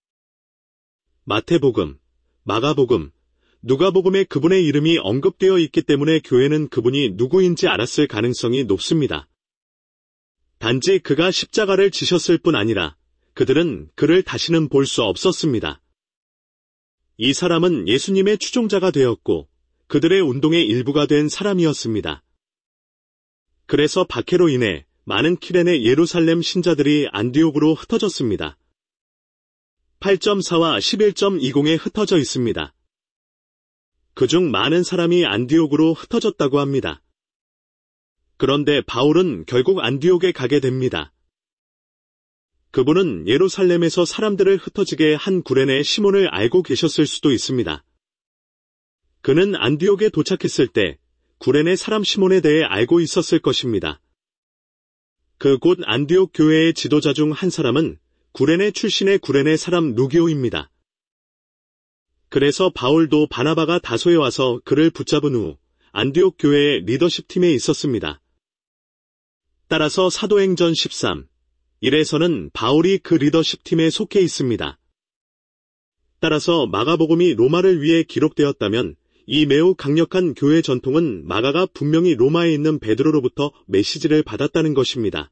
마태복음, 마가복음, 누가복음에 그분의 이름이 언급되어 있기 때문에 교회는 그분이 누구인지 알았을 가능성이 높습니다. 단지 그가 십자가를 지셨을 뿐 아니라 그들은 그를 다시는 볼 수 없었습니다. 이 사람은 예수님의 추종자가 되었고 그들의 운동의 일부가 된 사람이었습니다. 그래서 박해로 인해 많은 키레네 예루살렘 신자들이 안디옥으로 흩어졌습니다. 팔 점 사와 십일 점 이십에 흩어져 있습니다. 그중 많은 사람이 안디옥으로 흩어졌다고 합니다. 그런데 바울은 결국 안디옥에 가게 됩니다. 그분은 예루살렘에서 사람들을 흩어지게 한 구레네 시몬을 알고 계셨을 수도 있습니다. 그는 안디옥에 도착했을 때 구레네 사람 시몬에 대해 알고 있었을 것입니다. 그 곧 안디옥 교회의 지도자 중 한 사람은 구레네 출신의 구레네 사람 루기오입니다. 그래서 바울도 바나바가 다소에 와서 그를 붙잡은 후 안디옥 교회의 리더십 팀에 있었습니다. 따라서 사도행전 십삼, 일에서는 바울이 그 리더십 팀에 속해 있습니다. 따라서 마가복음이 로마를 위해 기록되었다면 이 매우 강력한 교회 전통은 마가가 분명히 로마에 있는 베드로로부터 메시지를 받았다는 것입니다.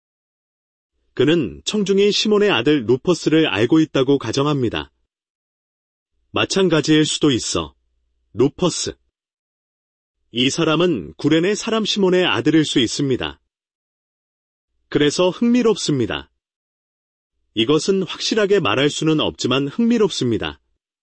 그는 청중이 시몬의 아들 루퍼스를 알고 있다고 가정합니다. 마찬가지일 수도 있어. 루퍼스. 이 사람은 구레네 사람 시몬의 아들일 수 있습니다. 그래서 흥미롭습니다. 이것은 확실하게 말할 수는 없지만 흥미롭습니다.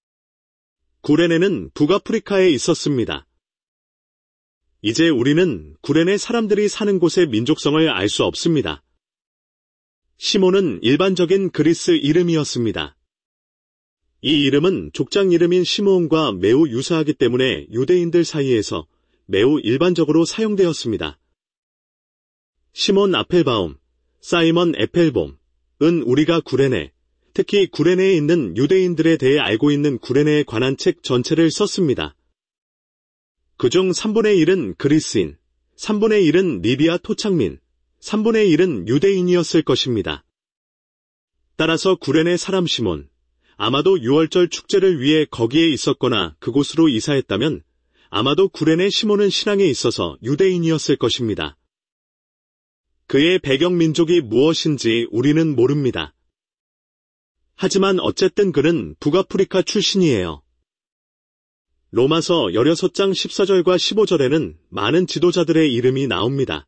구레네는 북아프리카에 있었습니다. 이제 우리는 구레네 사람들이 사는 곳의 민족성을 알 수 없습니다. 시몬은 일반적인 그리스 이름이었습니다. 이 이름은 족장 이름인 시므온과 매우 유사하기 때문에 유대인들 사이에서 매우 일반적으로 사용되었습니다. 시몬 아펠바움, 사이먼 에펠봄은 우리가 구레네, 특히 구레네에 있는 유대인들에 대해 알고 있는 구레네에 관한 책 전체를 썼습니다. 그중 삼분의 일은 그리스인, 삼분의 일은 리비아 토착민, 삼분의 일은 유대인이었을 것입니다. 따라서 구레네 사람 시몬, 아마도 유월절 축제를 위해 거기에 있었거나 그곳으로 이사했다면 아마도 구레네 시몬은 신앙에 있어서 유대인이었을 것입니다. 그의 배경 민족이 무엇인지 우리는 모릅니다. 하지만 어쨌든 그는 북아프리카 출신이에요. 로마서 십육 장 십사 절과 십오 절에는 많은 지도자들의 이름이 나옵니다.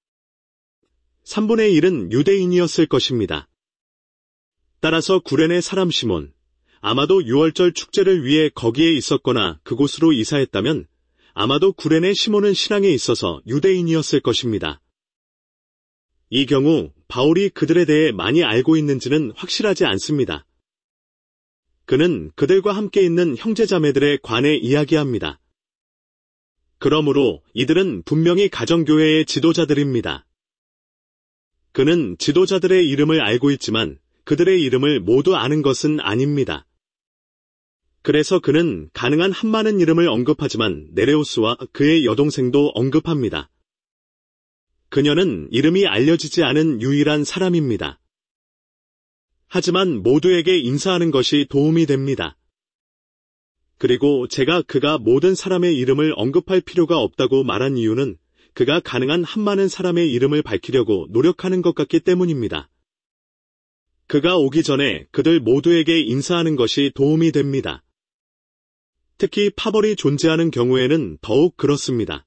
삼분의 일은 유대인이었을 것입니다. 따라서 구레네 사람 시몬, 아마도 유월절 축제를 위해 거기에 있었거나 그곳으로 이사했다면 아마도 구레네 시몬은 신앙에 있어서 유대인이었을 것입니다. 이 경우 바울이 그들에 대해 많이 알고 있는지는 확실하지 않습니다. 그는 그들과 함께 있는 형제자매들에 관해 이야기합니다. 그러므로 이들은 분명히 가정교회의 지도자들입니다. 그는 지도자들의 이름을 알고 있지만 그들의 이름을 모두 아는 것은 아닙니다. 그래서 그는 가능한 한 많은 이름을 언급하지만 네레오스와 그의 여동생도 언급합니다. 그녀는 이름이 알려지지 않은 유일한 사람입니다. 하지만 모두에게 인사하는 것이 도움이 됩니다. 그리고 제가 그가 모든 사람의 이름을 언급할 필요가 없다고 말한 이유는 그가 가능한 한 많은 사람의 이름을 밝히려고 노력하는 것 같기 때문입니다. 그가 오기 전에 그들 모두에게 인사하는 것이 도움이 됩니다. 특히 파벌이 존재하는 경우에는 더욱 그렇습니다.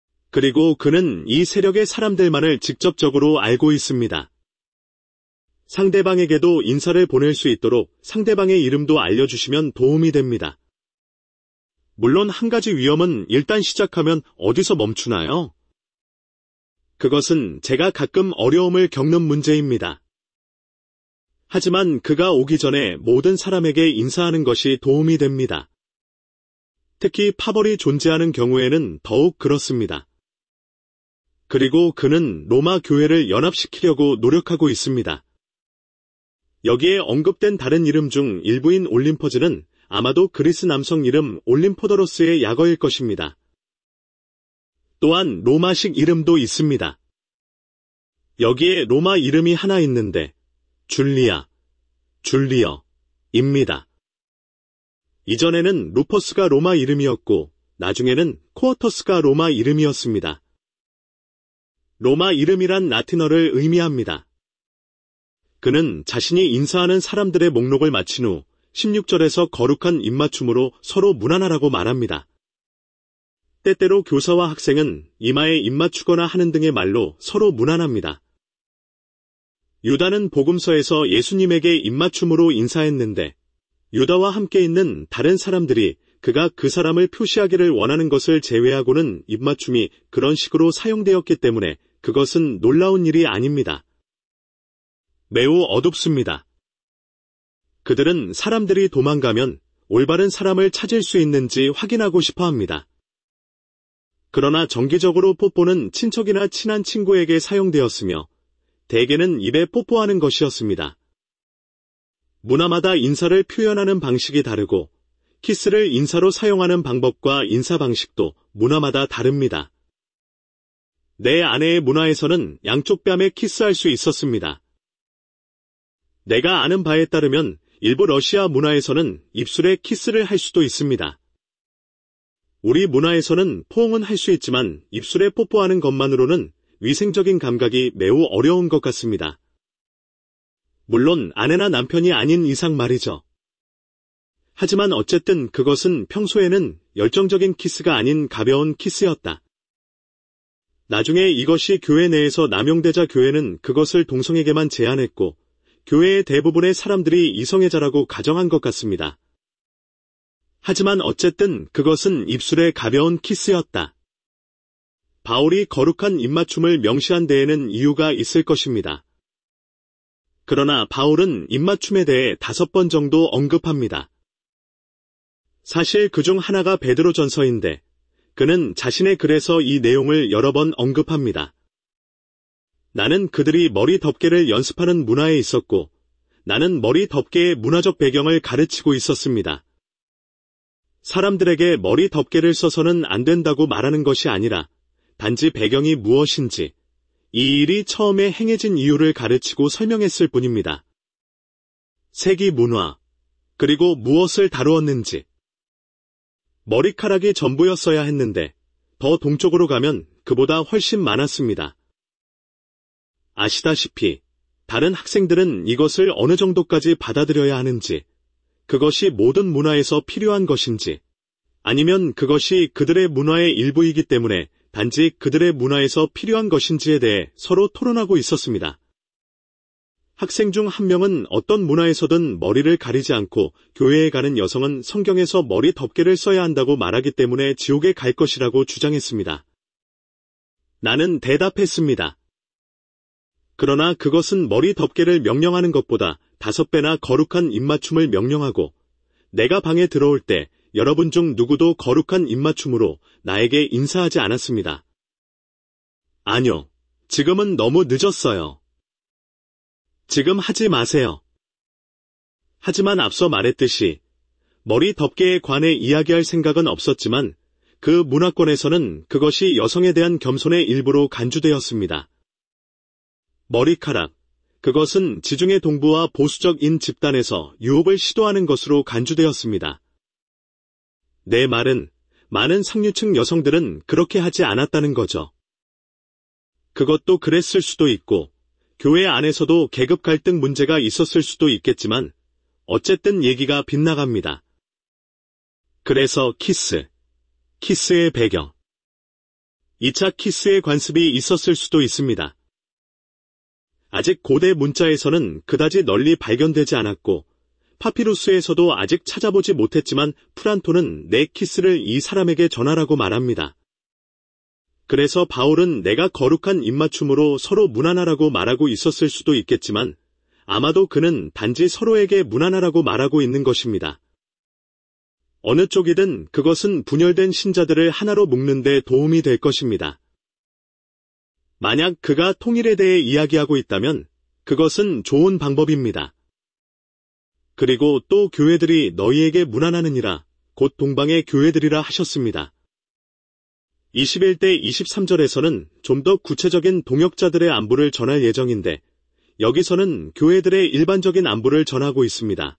그리고 그는 이 세력의 사람들만을 직접적으로 알고 있습니다. 상대방에게도 인사를 보낼 수 있도록 상대방의 이름도 알려주시면 도움이 됩니다. 물론 한 가지 위험은 일단 시작하면 어디서 멈추나요? 그것은 제가 가끔 어려움을 겪는 문제입니다. 하지만 그가 오기 전에 모든 사람에게 인사하는 것이 도움이 됩니다. 특히 파벌이 존재하는 경우에는 더욱 그렇습니다. 그리고 그는 로마 교회를 연합시키려고 노력하고 있습니다. 여기에 언급된 다른 이름 중 일부인 올림퍼즈는 아마도 그리스 남성 이름 올림포더로스의 약어일 것입니다. 또한 로마식 이름도 있습니다. 여기에 로마 이름이 하나 있는데 줄리아, 줄리어입니다. 이전에는 루퍼스가 로마 이름이었고 나중에는 코어터스가 로마 이름이었습니다. 로마 이름이란 라틴어를 의미합니다. 그는 자신이 인사하는 사람들의 목록을 마친 후 십육 절에서 거룩한 입맞춤으로 서로 문안하라고 말합니다. 때때로 교사와 학생은 이마에 입맞추거나 하는 등의 말로 서로 문안합니다. 유다는 복음서에서 예수님에게 입맞춤으로 인사했는데 유다와 함께 있는 다른 사람들이 그가 그 사람을 표시하기를 원하는 것을 제외하고는 입맞춤이 그런 식으로 사용되었기 때문에 그것은 놀라운 일이 아닙니다. 매우 어둡습니다. 그들은 사람들이 도망가면 올바른 사람을 찾을 수 있는지 확인하고 싶어 합니다. 그러나 정기적으로 뽀뽀는 친척이나 친한 친구에게 사용되었으며 대개는 입에 뽀뽀하는 것이었습니다. 문화마다 인사를 표현하는 방식이 다르고 키스를 인사로 사용하는 방법과 인사 방식도 문화마다 다릅니다. 내 아내의 문화에서는 양쪽 뺨에 키스할 수 있었습니다. 내가 아는 바에 따르면 일부 러시아 문화에서는 입술에 키스를 할 수도 있습니다. 우리 문화에서는 포옹은 할 수 있지만 입술에 뽀뽀하는 것만으로는 위생적인 감각이 매우 어려운 것 같습니다. 물론 아내나 남편이 아닌 이상 말이죠. 하지만 어쨌든 그것은 평소에는 열정적인 키스가 아닌 가벼운 키스였다. 나중에 이것이 교회 내에서 남용되자 교회는 그것을 동성에게만 제한했고 교회의 대부분의 사람들이 이성애자라고 가정한 것 같습니다. 하지만 어쨌든 그것은 입술의 가벼운 키스였다. 바울이 거룩한 입맞춤을 명시한 데에는 이유가 있을 것입니다. 그러나 바울은 입맞춤에 대해 다섯 번 정도 언급합니다. 사실 그중 하나가 베드로전서인데 그는 자신의 글에서 이 내용을 여러 번 언급합니다. 나는 그들이 머리 덮개를 연습하는 문화에 있었고 나는 머리 덮개의 문화적 배경을 가르치고 있었습니다. 사람들에게 머리 덮개를 써서는 안 된다고 말하는 것이 아니라 단지 배경이 무엇인지 이 일이 처음에 행해진 이유를 가르치고 설명했을 뿐입니다. 색이 문화, 그리고 무엇을 다루었는지. 머리카락이 전부였어야 했는데 더 동쪽으로 가면 그보다 훨씬 많았습니다. 아시다시피 다른 학생들은 이것을 어느 정도까지 받아들여야 하는지, 그것이 모든 문화에서 필요한 것인지, 아니면 그것이 그들의 문화의 일부이기 때문에 단지 그들의 문화에서 필요한 것인지에 대해 서로 토론하고 있었습니다. 학생 중 한 명은 어떤 문화에서든 머리를 가리지 않고 교회에 가는 여성은 성경에서 머리 덮개를 써야 한다고 말하기 때문에 지옥에 갈 것이라고 주장했습니다. 나는 대답했습니다. 그러나 그것은 머리 덮개를 명령하는 것보다 다섯 배나 거룩한 입맞춤을 명령하고 내가 방에 들어올 때 여러분 중 누구도 거룩한 입맞춤으로 나에게 인사하지 않았습니다. 아니요, 지금은 너무 늦었어요. 지금 하지 마세요. 하지만 앞서 말했듯이 머리 덮개에 관해 이야기할 생각은 없었지만 그 문화권에서는 그것이 여성에 대한 겸손의 일부로 간주되었습니다. 머리카락, 그것은 지중해 동부와 보수적인 집단에서 유혹을 시도하는 것으로 간주되었습니다. 내 말은 많은 상류층 여성들은 그렇게 하지 않았다는 거죠. 그것도 그랬을 수도 있고 교회 안에서도 계급 갈등 문제가 있었을 수도 있겠지만 어쨌든 얘기가 빗나갑니다. 그래서 키스, 키스의 배경. 이 차 키스의 관습이 있었을 수도 있습니다. 아직 고대 문자에서는 그다지 널리 발견되지 않았고 파피루스에서도 아직 찾아보지 못했지만 프란토는 내 키스를 이 사람에게 전하라고 말합니다. 그래서 바울은 내가 거룩한 입맞춤으로 서로 문안하라고 말하고 있었을 수도 있겠지만 아마도 그는 단지 서로에게 문안하라고 말하고 있는 것입니다. 어느 쪽이든 그것은 분열된 신자들을 하나로 묶는 데 도움이 될 것입니다. 만약 그가 통일에 대해 이야기하고 있다면 그것은 좋은 방법입니다. 그리고 또 교회들이 너희에게 문안하느니라 곧 동방의 교회들이라 하셨습니다. 이십일 대 이십삼 절에서는 좀 더 구체적인 동역자들의 안부를 전할 예정인데 여기서는 교회들의 일반적인 안부를 전하고 있습니다.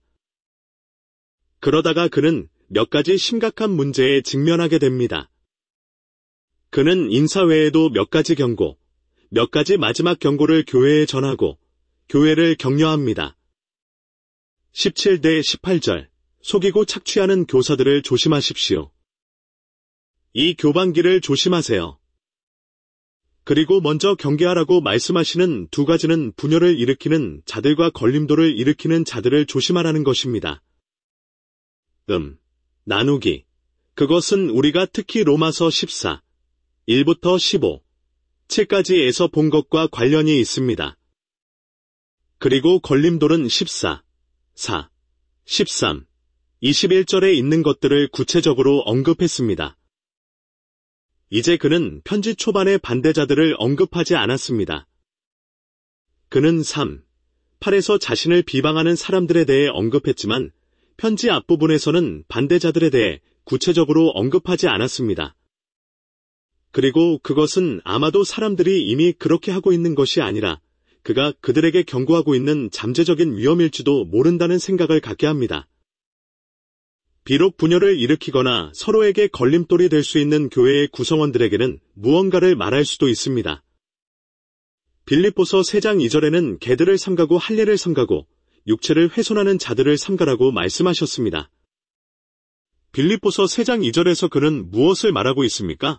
그러다가 그는 몇 가지 심각한 문제에 직면하게 됩니다. 그는 인사 외에도 몇 가지 경고, 몇 가지 마지막 경고를 교회에 전하고 교회를 격려합니다. 십칠 대 십팔 절, 속이고 착취하는 교사들을 조심하십시오. 이 교반기를 조심하세요. 그리고 먼저 경계하라고 말씀하시는 두 가지는 분열을 일으키는 자들과 걸림돌을 일으키는 자들을 조심하라는 것입니다. 음, 나누기. 그것은 우리가 특히 로마서 십사, 일부터 십오, 칠까지에서 본 것과 관련이 있습니다. 그리고 걸림돌은 십사, 사, 십삼, 이십일 절에 있는 것들을 구체적으로 언급했습니다. 이제 그는 편지 초반의 반대자들을 언급하지 않았습니다. 그는 삼, 팔에서 자신을 비방하는 사람들에 대해 언급했지만 편지 앞부분에서는 반대자들에 대해 구체적으로 언급하지 않았습니다. 그리고 그것은 아마도 사람들이 이미 그렇게 하고 있는 것이 아니라 그가 그들에게 경고하고 있는 잠재적인 위험일지도 모른다는 생각을 갖게 합니다. 비록 분열을 일으키거나 서로에게 걸림돌이 될 수 있는 교회의 구성원들에게는 무언가를 말할 수도 있습니다. 빌립보서 세 장 이 절에는 개들을 삼가고 할례를 삼가고 육체를 훼손하는 자들을 삼가라고 말씀하셨습니다. 빌립보서 세 장 이 절에서 그는 무엇을 말하고 있습니까?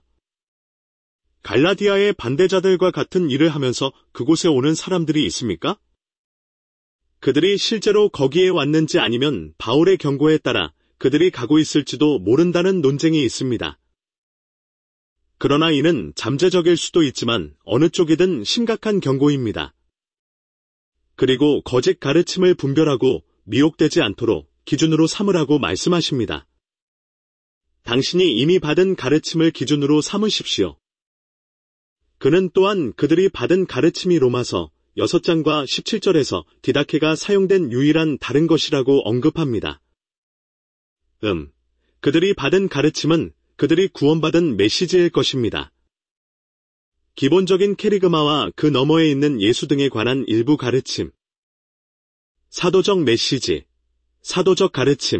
갈라디아의 반대자들과 같은 일을 하면서 그곳에 오는 사람들이 있습니까? 그들이 실제로 거기에 왔는지 아니면 바울의 경고에 따라 그들이 가고 있을지도 모른다는 논쟁이 있습니다. 그러나 이는 잠재적일 수도 있지만 어느 쪽이든 심각한 경고입니다. 그리고 거짓 가르침을 분별하고 미혹되지 않도록 기준으로 삼으라고 말씀하십니다. 당신이 이미 받은 가르침을 기준으로 삼으십시오. 그는 또한 그들이 받은 가르침이 로마서 여섯 장과 십칠 절에서 디다케가 사용된 유일한 다른 것이라고 언급합니다. 음, 그들이 받은 가르침은 그들이 구원받은 메시지일 것입니다. 기본적인 캐리그마와 그 너머에 있는 예수 등에 관한 일부 가르침. 사도적 메시지, 사도적 가르침.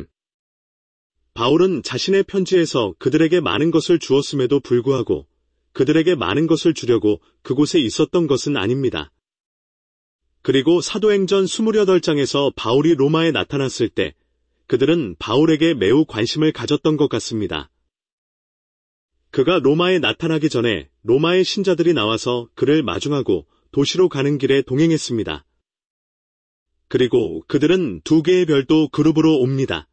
바울은 자신의 편지에서 그들에게 많은 것을 주었음에도 불구하고 그들에게 많은 것을 주려고 그곳에 있었던 것은 아닙니다. 그리고 사도행전 이십팔 장에서 바울이 로마에 나타났을 때 그들은 바울에게 매우 관심을 가졌던 것 같습니다. 그가 로마에 나타나기 전에 로마의 신자들이 나와서 그를 마중하고 도시로 가는 길에 동행했습니다. 그리고 그들은 두 개의 별도 그룹으로 옵니다.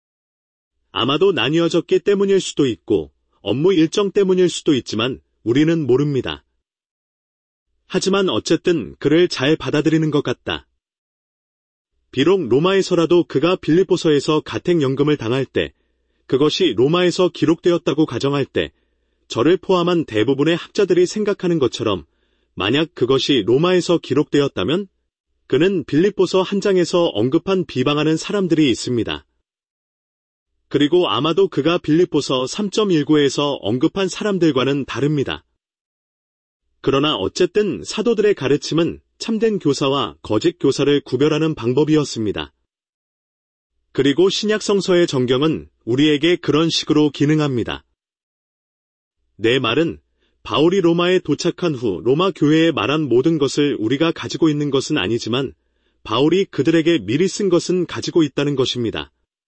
아마도 나뉘어졌기 때문일 수도 있고 업무 일정 때문일 수도 있지만 우리는 모릅니다. 하지만 어쨌든 그를 잘 받아들이는 것 같다. 비록 로마에서라도 그가 빌립보서에서 가택연금을 당할 때, 그것이 로마에서 기록되었다고 가정할 때, 저를 포함한 대부분의 학자들이 생각하는 것처럼 만약 그것이 로마에서 기록되었다면 그는 빌립보서 한 장에서 언급한 비방하는 사람들이 있습니다. 그리고 아마도 그가 빌립보서 삼 점 일구에서 언급한 사람들과는 다릅니다. 그러나 어쨌든 사도들의 가르침은 참된 교사와 거짓 교사를 구별하는 방법이었습니다. 그리고 신약 성서의 정경은 우리에게 그런 식으로 기능합니다. 내 말은 바울이 로마에 도착한 후 로마 교회에 말한 모든 것을 우리가 가지고 있는 것은 아니지만 바울이 그들에게 미리 쓴 것은 가지고 있다는 것입니다.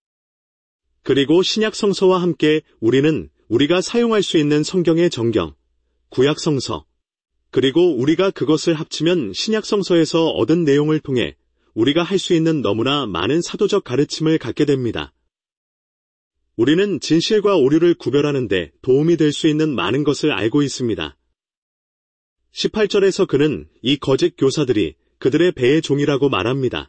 그리고 신약 성서와 함께 우리는 우리가 사용할 수 있는 성경의 정경, 구약 성서, 그리고 우리가 그것을 합치면 신약성서에서 얻은 내용을 통해 우리가 할 수 있는 너무나 많은 사도적 가르침을 갖게 됩니다. 우리는 진실과 오류를 구별하는 데 도움이 될 수 있는 많은 것을 알고 있습니다. 십팔 절에서 그는 이 거짓 교사들이 그들의 배의 종이라고 말합니다.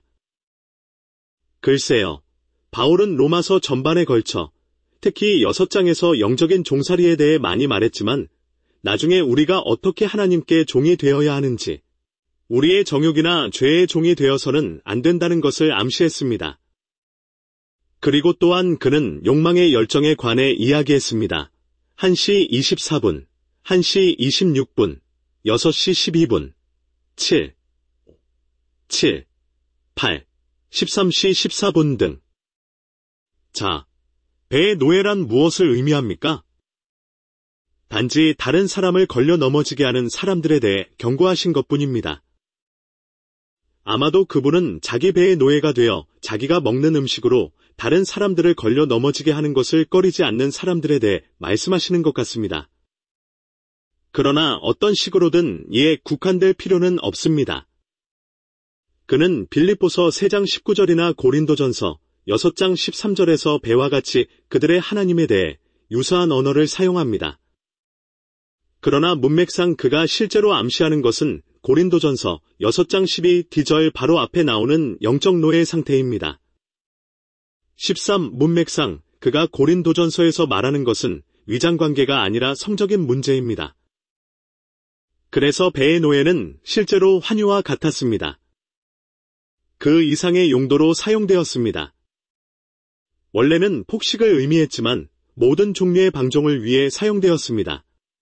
글쎄요, 바울은 로마서 전반에 걸쳐 특히 여섯 장에서 영적인 종살이에 대해 많이 말했지만 나중에 우리가 어떻게 하나님께 종이 되어야 하는지, 우리의 정욕이나 죄의 종이 되어서는 안 된다는 것을 암시했습니다. 그리고 또한 그는 욕망의 열정에 관해 이야기했습니다. 한 시 이십사 분, 한 시 이십육 분, 여섯 시 십이 분, 칠, 칠, 팔, 십삼 시 십사 분 등. 자, 배의 노예란 무엇을 의미합니까? 단지 다른 사람을 걸려 넘어지게 하는 사람들에 대해 경고하신 것뿐입니다. 아마도 그분은 자기 배의 노예가 되어 자기가 먹는 음식으로 다른 사람들을 걸려 넘어지게 하는 것을 꺼리지 않는 사람들에 대해 말씀하시는 것 같습니다. 그러나 어떤 식으로든 이에 국한될 필요는 없습니다. 그는 빌립보서 세 장 십구 절이나 고린도전서 여섯 장 십삼 절에서 배와 같이 그들의 하나님에 대해 유사한 언어를 사용합니다. 그러나 문맥상 그가 실제로 암시하는 것은 고린도전서 여섯 장 십이 절 바로 앞에 나오는 영적 노예 상태입니다. 십삼 문맥상 그가 고린도전서에서 말하는 것은 위장관계가 아니라 성적인 문제입니다. 그래서 배의 노예는 실제로 환유와 같았습니다. 그 이상의 용도로 사용되었습니다. 원래는 폭식을 의미했지만 모든 종류의 방종을 위해 사용되었습니다.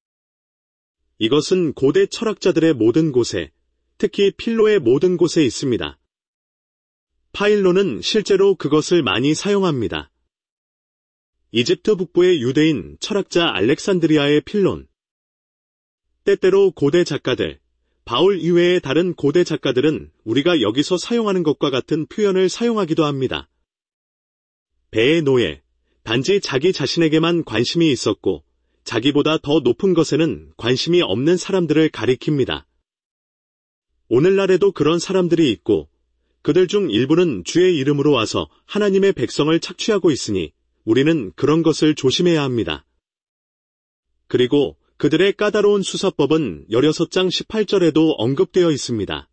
이것은 고대 철학자들의 모든 곳에, 특히 필로의 모든 곳에 있습니다. 파일로는 실제로 그것을 많이 사용합니다. 이집트 북부의 유대인 철학자 알렉산드리아의 필론. 때때로 고대 작가들, 바울 이외의 다른 고대 작가들은 우리가 여기서 사용하는 것과 같은 표현을 사용하기도 합니다. 배의 노예, 단지 자기 자신에게만 관심이 있었고 자기보다 더 높은 것에는 관심이 없는 사람들을 가리킵니다. 오늘날에도 그런 사람들이 있고 그들 중 일부는 주의 이름으로 와서 하나님의 백성을 착취하고 있으니 우리는 그런 것을 조심해야 합니다. 그리고 그들의 까다로운 수사법은 십육 장 십팔 절에도 언급되어 있습니다.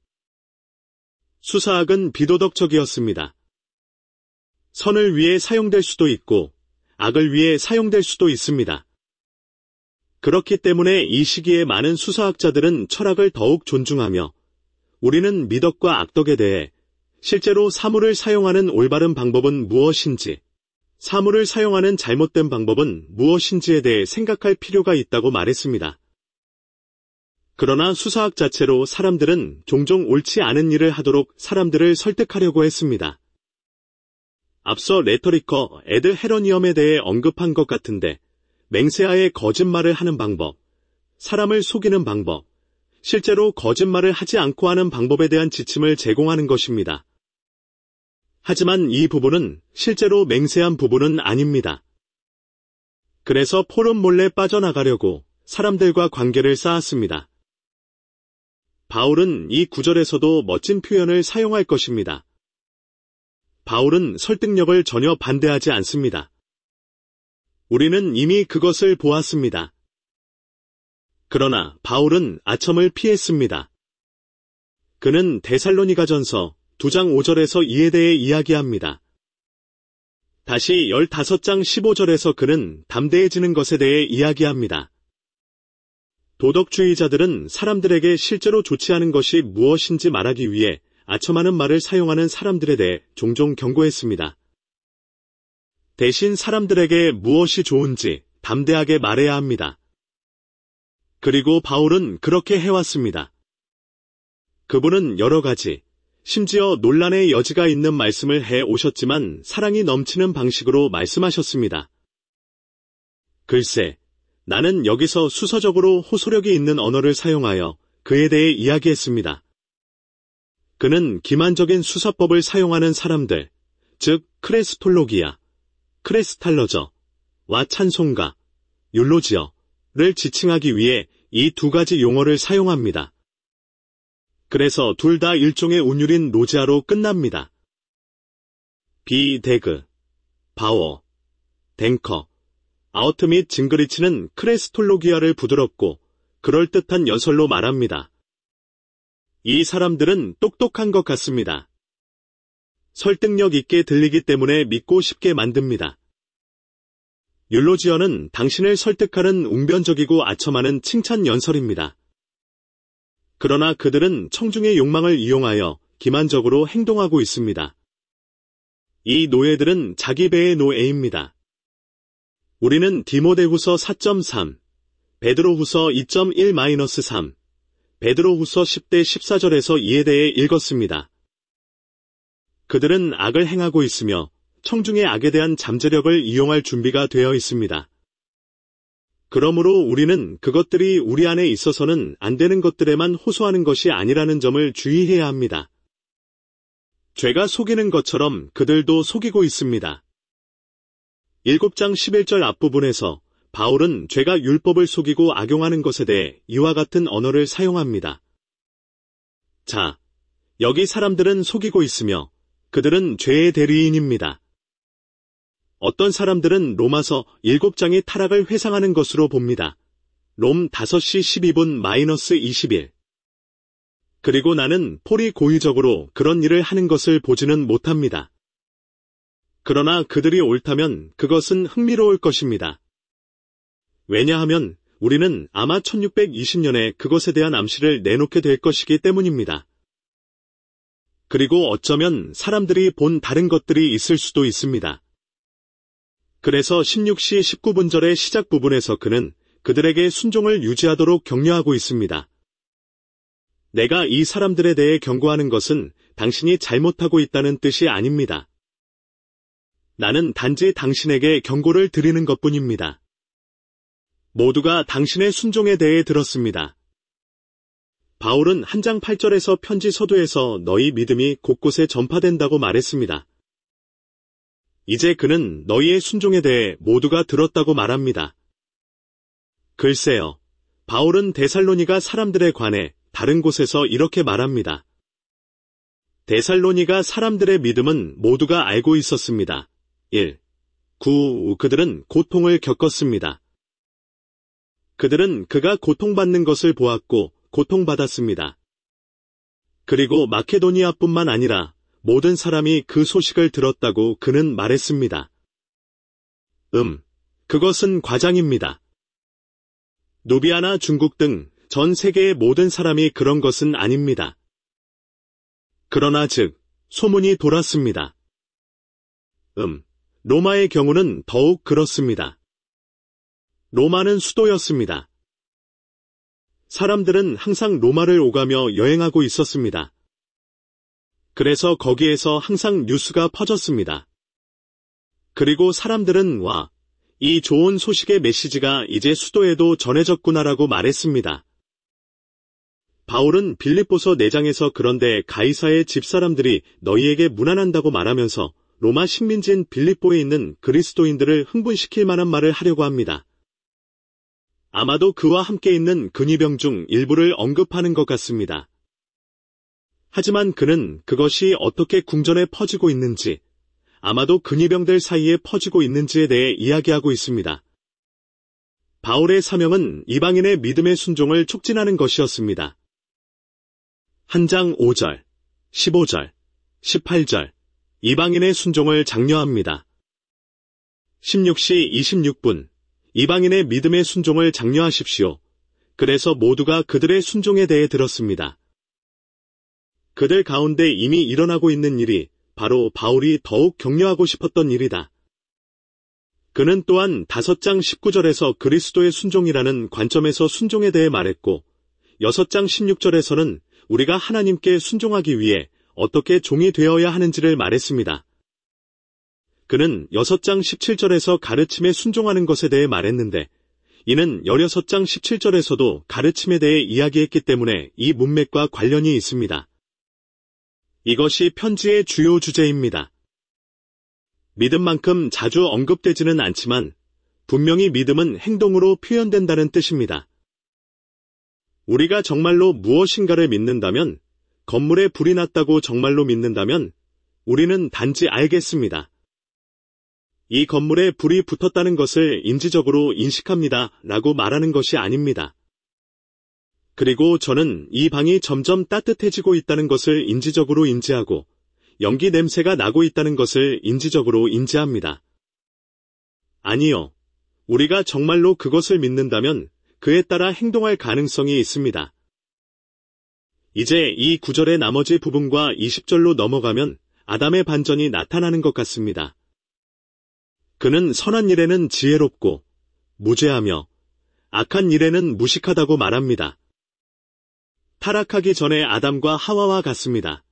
수사학은 비도덕적이었습니다. 선을 위해 사용될 수도 있고 악을 위해 사용될 수도 있습니다. 그렇기 때문에 이 시기에 많은 수사학자들은 철학을 더욱 존중하며 우리는 미덕과 악덕에 대해 실제로 사물을 사용하는 올바른 방법은 무엇인지, 사물을 사용하는 잘못된 방법은 무엇인지에 대해 생각할 필요가 있다고 말했습니다. 그러나 수사학 자체로 사람들은 종종 옳지 않은 일을 하도록 사람들을 설득하려고 했습니다. 앞서 레터리커 에드 헤러니엄에 대해 언급한 것 같은데 맹세하에 거짓말을 하는 방법, 사람을 속이는 방법, 실제로 거짓말을 하지 않고 하는 방법에 대한 지침을 제공하는 것입니다. 하지만 이 부분은 실제로 맹세한 부분은 아닙니다. 그래서 폴은 몰래 빠져나가려고 사람들과 관계를 쌓았습니다. 바울은 이 구절에서도 멋진 표현을 사용할 것입니다. 바울은 설득력을 전혀 반대하지 않습니다. 우리는 이미 그것을 보았습니다. 그러나 바울은 아첨을 피했습니다. 그는 데살로니가전서 두 장 오 절에서 이에 대해 이야기합니다. 다시 십오 장 십오 절에서 그는 담대해지는 것에 대해 이야기합니다. 도덕주의자들은 사람들에게 실제로 좋지 않은 것이 무엇인지 말하기 위해 아첨하는 말을 사용하는 사람들에 대해 종종 경고했습니다. 대신 사람들에게 무엇이 좋은지 담대하게 말해야 합니다. 그리고 바울은 그렇게 해왔습니다. 그분은 여러 가지, 심지어 논란의 여지가 있는 말씀을 해 오셨지만 사랑이 넘치는 방식으로 말씀하셨습니다. 글쎄, 나는 여기서 수서적으로 호소력이 있는 언어를 사용하여 그에 대해 이야기했습니다. 그는 기만적인 수사법을 사용하는 사람들, 즉 크레스톨로기아, 크레스탈러저와 찬송가, 율로지어를 지칭하기 위해 이 두 가지 용어를 사용합니다. 그래서 둘 다 일종의 운율인 노지아로 끝납니다. 비, 데그, 바워, 댕커, 아우트 및 징그리치는 크레스톨로기아를 부드럽고 그럴듯한 연설로 말합니다. 이 사람들은 똑똑한 것 같습니다. 설득력 있게 들리기 때문에 믿고 싶게 만듭니다. 율로지어는 당신을 설득하는 웅변적이고 아첨하는 칭찬 연설입니다. 그러나 그들은 청중의 욕망을 이용하여 기만적으로 행동하고 있습니다. 이 노예들은 자기 배의 노예입니다. 우리는 디모데후서 사 점 삼, 베드로후서 이 점 일 삼, 베드로후서 십 대 십사 절에서 이에 대해 읽었습니다. 그들은 악을 행하고 있으며 청중의 악에 대한 잠재력을 이용할 준비가 되어 있습니다. 그러므로 우리는 그것들이 우리 안에 있어서는 안 되는 것들에만 호소하는 것이 아니라는 점을 주의해야 합니다. 죄가 속이는 것처럼 그들도 속이고 있습니다. 일곱 장 십일 절 앞부분에서 바울은 죄가 율법을 속이고 악용하는 것에 대해 이와 같은 언어를 사용합니다. 자, 여기 사람들은 속이고 있으며 그들은 죄의 대리인입니다. 어떤 사람들은 로마서 일곱 장의 타락을 회상하는 것으로 봅니다. 롬 다섯 시 십이 분 마이너스 이십일. 그리고 나는 폴이 고의적으로 그런 일을 하는 것을 보지는 못합니다. 그러나 그들이 옳다면 그것은 흥미로울 것입니다. 왜냐하면 우리는 아마 천육백이십 년에 그것에 대한 암시를 내놓게 될 것이기 때문입니다. 그리고 어쩌면 사람들이 본 다른 것들이 있을 수도 있습니다. 그래서 십육 시 십구 분절의 시작 부분에서 그는 그들에게 순종을 유지하도록 격려하고 있습니다. 내가 이 사람들에 대해 경고하는 것은 당신이 잘못하고 있다는 뜻이 아닙니다. 나는 단지 당신에게 경고를 드리는 것뿐입니다. 모두가 당신의 순종에 대해 들었습니다. 바울은 한 장 팔 절에서 편지 서두에서 너희 믿음이 곳곳에 전파된다고 말했습니다. 이제 그는 너희의 순종에 대해 모두가 들었다고 말합니다. 글쎄요, 바울은 데살로니가 사람들에 관해 다른 곳에서 이렇게 말합니다. 데살로니가 사람들의 믿음은 모두가 알고 있었습니다. 일. 구. 그들은 고통을 겪었습니다. 그들은 그가 고통받는 것을 보았고 고통받았습니다. 그리고 마케도니아뿐만 아니라 모든 사람이 그 소식을 들었다고 그는 말했습니다. 음, 그것은 과장입니다. 누비아나 중국 등 전 세계의 모든 사람이 그런 것은 아닙니다. 그러나 즉, 소문이 돌았습니다. 음, 로마의 경우는 더욱 그렇습니다. 로마는 수도였습니다. 사람들은 항상 로마를 오가며 여행하고 있었습니다. 그래서 거기에서 항상 뉴스가 퍼졌습니다. 그리고 사람들은 와, 이 좋은 소식의 메시지가 이제 수도에도 전해졌구나라고 말했습니다. 바울은 빌립보서 네 장에서 그런데 가이사의 집사람들이 너희에게 무난한다고 말하면서 로마 식민지인 빌립보에 있는 그리스도인들을 흥분시킬 만한 말을 하려고 합니다. 아마도 그와 함께 있는 근위병 중 일부를 언급하는 것 같습니다. 하지만 그는 그것이 어떻게 궁전에 퍼지고 있는지, 아마도 근위병들 사이에 퍼지고 있는지에 대해 이야기하고 있습니다. 바울의 사명은 이방인의 믿음의 순종을 촉진하는 것이었습니다. 한 장 오 절, 십오 절, 십팔 절, 이방인의 순종을 장려합니다. 십육 시 이십육 분, 이방인의 믿음의 순종을 장려하십시오. 그래서 모두가 그들의 순종에 대해 들었습니다. 그들 가운데 이미 일어나고 있는 일이 바로 바울이 더욱 격려하고 싶었던 일이다. 그는 또한 다섯 장 십구 절에서 그리스도의 순종이라는 관점에서 순종에 대해 말했고, 여섯 장 십육 절에서는 우리가 하나님께 순종하기 위해 어떻게 종이 되어야 하는지를 말했습니다. 그는 여섯 장 십칠 절에서 가르침에 순종하는 것에 대해 말했는데, 이는 십육 장 십칠 절에서도 가르침에 대해 이야기했기 때문에 이 문맥과 관련이 있습니다. 이것이 편지의 주요 주제입니다. 믿음만큼 자주 언급되지는 않지만 분명히 믿음은 행동으로 표현된다는 뜻입니다. 우리가 정말로 무엇인가를 믿는다면, 건물에 불이 났다고 정말로 믿는다면, 우리는 단지 알겠습니다. 이 건물에 불이 붙었다는 것을 인지적으로 인식합니다. 라고 말하는 것이 아닙니다. 그리고 저는 이 방이 점점 따뜻해지고 있다는 것을 인지적으로 인지하고, 연기 냄새가 나고 있다는 것을 인지적으로 인지합니다. 아니요. 우리가 정말로 그것을 믿는다면 그에 따라 행동할 가능성이 있습니다. 이제 이 구절의 나머지 부분과 이십 절로 넘어가면 아담의 반전이 나타나는 것 같습니다. 그는 선한 일에는 지혜롭고 무죄하며 악한 일에는 무식하다고 말합니다. 타락하기 전에 아담과 하와와 같습니다.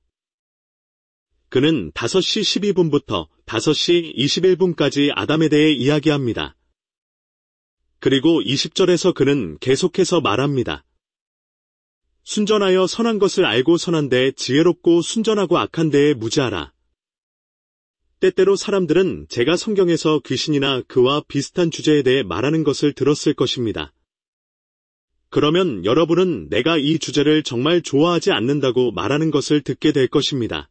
그는 다섯 시 십이 분부터 다섯 시 이십일 분까지 아담에 대해 이야기합니다. 그리고 이십 절에서 그는 계속해서 말합니다. 순전하여 선한 것을 알고 선한데 지혜롭고 순전하고 악한데에 무지하라. 때때로 사람들은 제가 성경에서 귀신이나 그와 비슷한 주제에 대해 말하는 것을 들었을 것입니다. 그러면 여러분은 내가 이 주제를 정말 좋아하지 않는다고 말하는 것을 듣게 될 것입니다.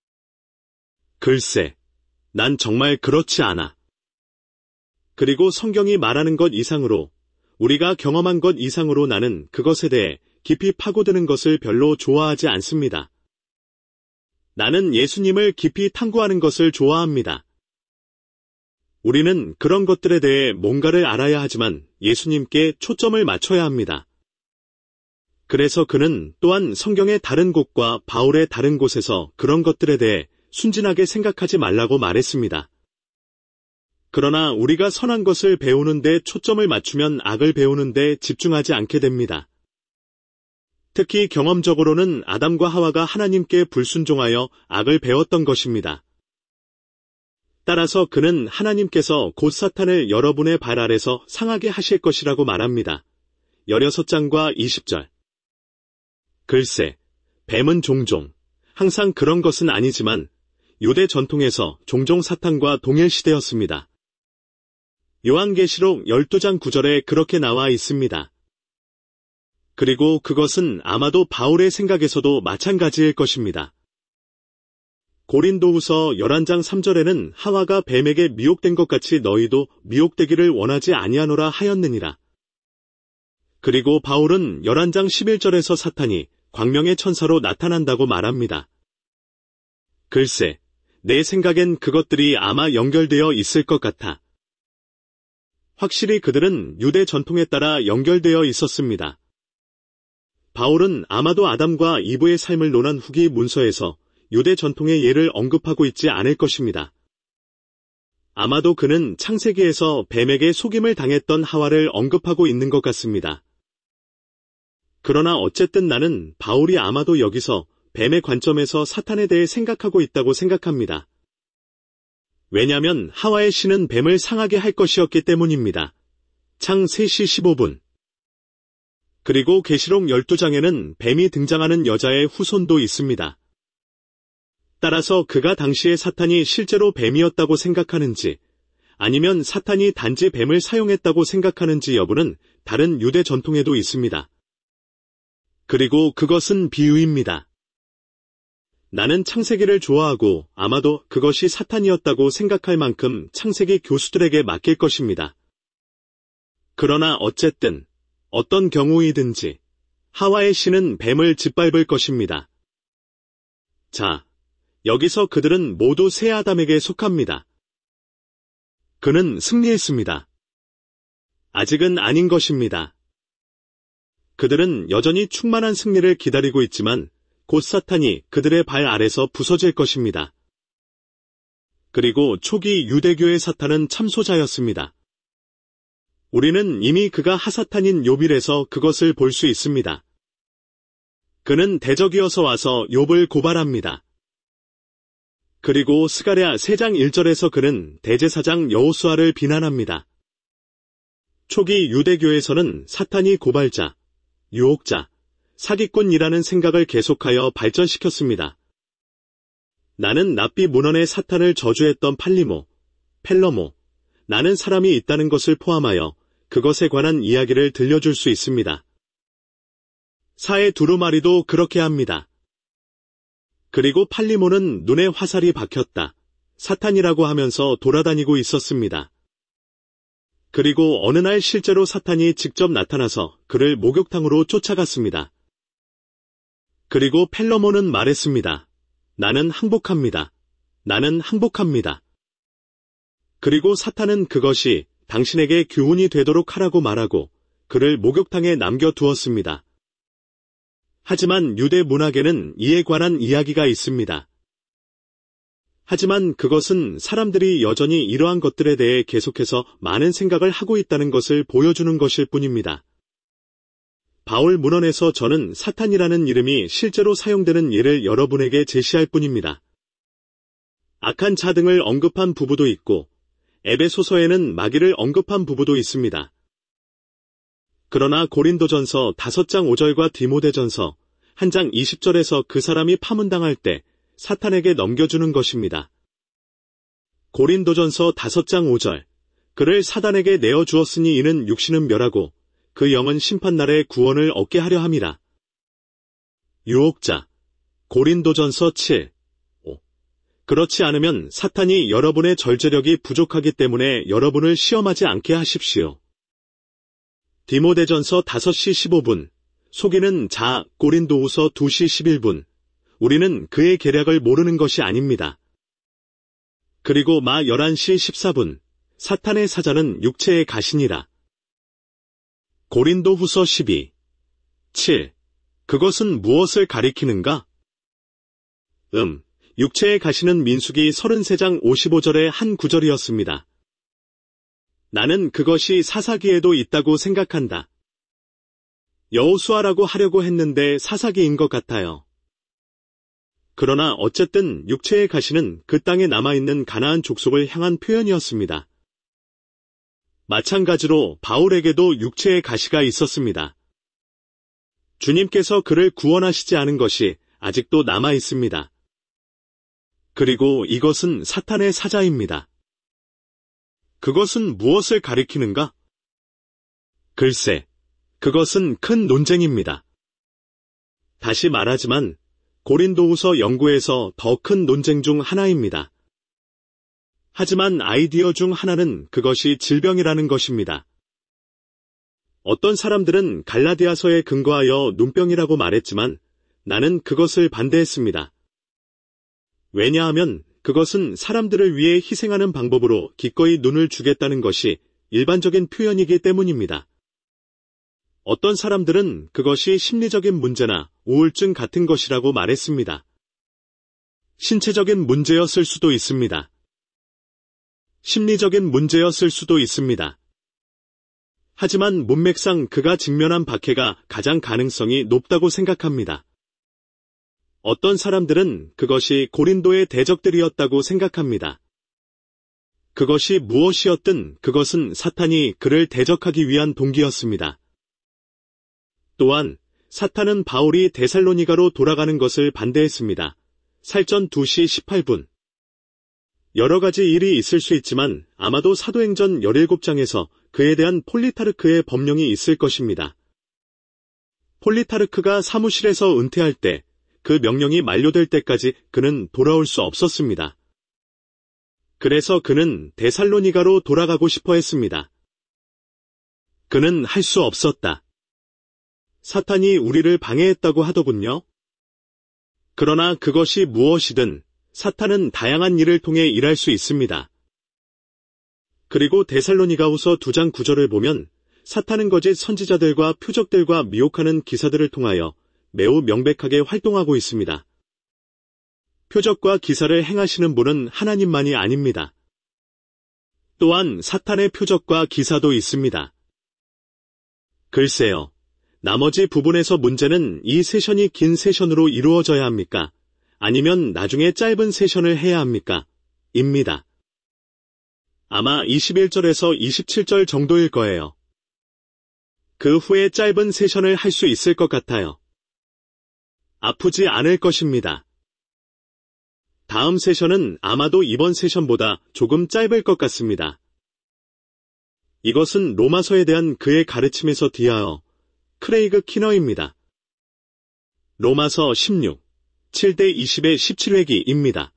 글쎄, 난 정말 그렇지 않아. 그리고 성경이 말하는 것 이상으로, 우리가 경험한 것 이상으로 나는 그것에 대해 깊이 파고드는 것을 별로 좋아하지 않습니다. 나는 예수님을 깊이 탐구하는 것을 좋아합니다. 우리는 그런 것들에 대해 뭔가를 알아야 하지만 예수님께 초점을 맞춰야 합니다. 그래서 그는 또한 성경의 다른 곳과 바울의 다른 곳에서 그런 것들에 대해 순진하게 생각하지 말라고 말했습니다. 그러나 우리가 선한 것을 배우는 데 초점을 맞추면 악을 배우는 데 집중하지 않게 됩니다. 특히 경험적으로는 아담과 하와가 하나님께 불순종하여 악을 배웠던 것입니다. 따라서 그는 하나님께서 곧 사탄을 여러분의 발 아래서 상하게 하실 것이라고 말합니다. 십육 장과 이십 절. 글쎄, 뱀은 종종, 항상 그런 것은 아니지만 유대 전통에서 종종 사탄과 동일시되었습니다. 요한계시록 십이 장 구 절에 그렇게 나와 있습니다. 그리고 그것은 아마도 바울의 생각에서도 마찬가지일 것입니다. 고린도후서 십일 장 삼 절에는 하와가 뱀에게 미혹된 것 같이 너희도 미혹되기를 원하지 아니하노라 하였느니라. 그리고 바울은 십일 장 십일 절에서 사탄이 광명의 천사로 나타난다고 말합니다. 글쎄, 내 생각엔 그것들이 아마 연결되어 있을 것 같아. 확실히 그들은 유대 전통에 따라 연결되어 있었습니다. 바울은 아마도 아담과 이브의 삶을 논한 후기 문서에서 유대 전통의 예를 언급하고 있지 않을 것입니다. 아마도 그는 창세기에서 뱀에게 속임을 당했던 하와를 언급하고 있는 것 같습니다. 그러나 어쨌든 나는 바울이 아마도 여기서 뱀의 관점에서 사탄에 대해 생각하고 있다고 생각합니다. 왜냐하면 하와의 신은 뱀을 상하게 할 것이었기 때문입니다. 창 세 시 십오 분. 그리고 계시록 십이 장에는 뱀이 등장하는 여자의 후손도 있습니다. 따라서 그가 당시에 사탄이 실제로 뱀이었다고 생각하는지 아니면 사탄이 단지 뱀을 사용했다고 생각하는지 여부는 다른 유대 전통에도 있습니다. 그리고 그것은 비유입니다. 나는 창세기를 좋아하고 아마도 그것이 사탄이었다고 생각할 만큼 창세기 교수들에게 맡길 것입니다. 그러나 어쨌든 어떤 경우이든지 하와의 신은 뱀을 짓밟을 것입니다. 자, 여기서 그들은 모두 새 아담에게 속합니다. 그는 승리했습니다. 아직은 아닌 것입니다. 그들은 여전히 충만한 승리를 기다리고 있지만 곧 사탄이 그들의 발 아래서 부서질 것입니다. 그리고 초기 유대교의 사탄은 참소자였습니다. 우리는 이미 그가 하사탄인 욥일에서 그것을 볼 수 있습니다. 그는 대적이어서 와서 욥을 고발합니다. 그리고 스가랴 세 장 일 절에서 그는 대제사장 여호수아를 비난합니다. 초기 유대교에서는 사탄이 고발자, 유혹자, 사기꾼이라는 생각을 계속하여 발전시켰습니다. 나는 납비 문헌의 사탄을 저주했던 팔리모, 펠러모, 나는 사람이 있다는 것을 포함하여 그것에 관한 이야기를 들려줄 수 있습니다. 사의 두루마리도 그렇게 합니다. 그리고 팔리몬은 눈에 화살이 박혔다. 사탄이라고 하면서 돌아다니고 있었습니다. 그리고 어느 날 실제로 사탄이 직접 나타나서 그를 목욕탕으로 쫓아갔습니다. 그리고 펠러몬은 말했습니다. 나는 항복합니다. 나는 항복합니다. 그리고 사탄은 그것이 당신에게 교훈이 되도록 하라고 말하고 그를 목욕탕에 남겨두었습니다. 하지만 유대 문학에는 이에 관한 이야기가 있습니다. 하지만 그것은 사람들이 여전히 이러한 것들에 대해 계속해서 많은 생각을 하고 있다는 것을 보여주는 것일 뿐입니다. 바울 문헌에서 저는 사탄이라는 이름이 실제로 사용되는 예를 여러분에게 제시할 뿐입니다. 악한 자 등을 언급한 부부도 있고 에베소서에는 마귀를 언급한 부부도 있습니다. 그러나 고린도전서 다섯 장 오 절과 디모데전서 한 장 이십 절에서 그 사람이 파문당할 때 사탄에게 넘겨주는 것입니다. 고린도전서 다섯 장 오 절 그를 사단에게 내어주었으니 이는 육신은 멸하고 그 영은 심판날에 구원을 얻게 하려 함이라. 유혹자 고린도전서 칠, 오 그렇지 않으면 사탄이 여러분의 절제력이 부족하기 때문에 여러분을 시험하지 않게 하십시오. 디모데전서 다섯 시 십오 분 속이는 자 고린도후서 두 시 십일 분 우리는 그의 계략을 모르는 것이 아닙니다. 그리고 마 열한 시 십사 분 사탄의 사자는 육체의 가신이라. 고린도후서 십이, 칠 그것은 무엇을 가리키는가? 음, 육체의 가신은 민수기 서른세 장 오십오 절의 한 구절이었습니다. 나는 그것이 사사기에도 있다고 생각한다. 여호수아라고 하려고 했는데 사사기인 것 같아요. 그러나 어쨌든 육체의 가시는 그 땅에 남아있는 가나안 족속을 향한 표현이었습니다. 마찬가지로 바울에게도 육체의 가시가 있었습니다. 주님께서 그를 구원하시지 않은 것이 아직도 남아있습니다. 그리고 이것은 사탄의 사자입니다. 그것은 무엇을 가리키는가? 글쎄, 그것은 큰 논쟁입니다. 다시 말하지만 고린도후서 연구에서 더 큰 논쟁 중 하나입니다. 하지만 아이디어 중 하나는 그것이 질병이라는 것입니다. 어떤 사람들은 갈라디아서에 근거하여 눈병이라고 말했지만 나는 그것을 반대했습니다. 왜냐하면 그것은 사람들을 위해 희생하는 방법으로 기꺼이 눈을 주겠다는 것이 일반적인 표현이기 때문입니다. 어떤 사람들은 그것이 심리적인 문제나 우울증 같은 것이라고 말했습니다. 신체적인 문제였을 수도 있습니다. 심리적인 문제였을 수도 있습니다. 하지만 문맥상 그가 직면한 박해가 가장 가능성이 높다고 생각합니다. 어떤 사람들은 그것이 고린도의 대적들이었다고 생각합니다. 그것이 무엇이었든 그것은 사탄이 그를 대적하기 위한 동기였습니다. 또한 사탄은 바울이 데살로니가로 돌아가는 것을 반대했습니다. 살전 두 시 십팔 분 여러 가지 일이 있을 수 있지만 아마도 사도행전 열일곱 장에서 그에 대한 폴리타르크의 법령이 있을 것입니다. 폴리타르크가 사무실에서 은퇴할 때 그 명령이 만료될 때까지 그는 돌아올 수 없었습니다. 그래서 그는 데살로니가로 돌아가고 싶어 했습니다. 그는 할 수 없었다. 사탄이 우리를 방해했다고 하더군요. 그러나 그것이 무엇이든 사탄은 다양한 일을 통해 일할 수 있습니다. 그리고 데살로니가후서 두 장 구 절을 보면 사탄은 거짓 선지자들과 표적들과 미혹하는 기사들을 통하여 매우 명백하게 활동하고 있습니다. 표적과 기사를 행하시는 분은 하나님만이 아닙니다. 또한 사탄의 표적과 기사도 있습니다. 글쎄요, 나머지 부분에서 문제는 이 세션이 긴 세션으로 이루어져야 합니까? 아니면 나중에 짧은 세션을 해야 합니까? 입니다. 아마 이십일 절에서 이십칠 절 정도일 거예요. 그 후에 짧은 세션을 할 수 있을 것 같아요. 아프지 않을 것입니다. 다음 세션은 아마도 이번 세션보다 조금 짧을 것 같습니다. 이것은 로마서에 대한 그의 가르침에서 디하어 크레이그 키너입니다. 로마서 십육, 칠 대 이십의 십칠 회기입니다.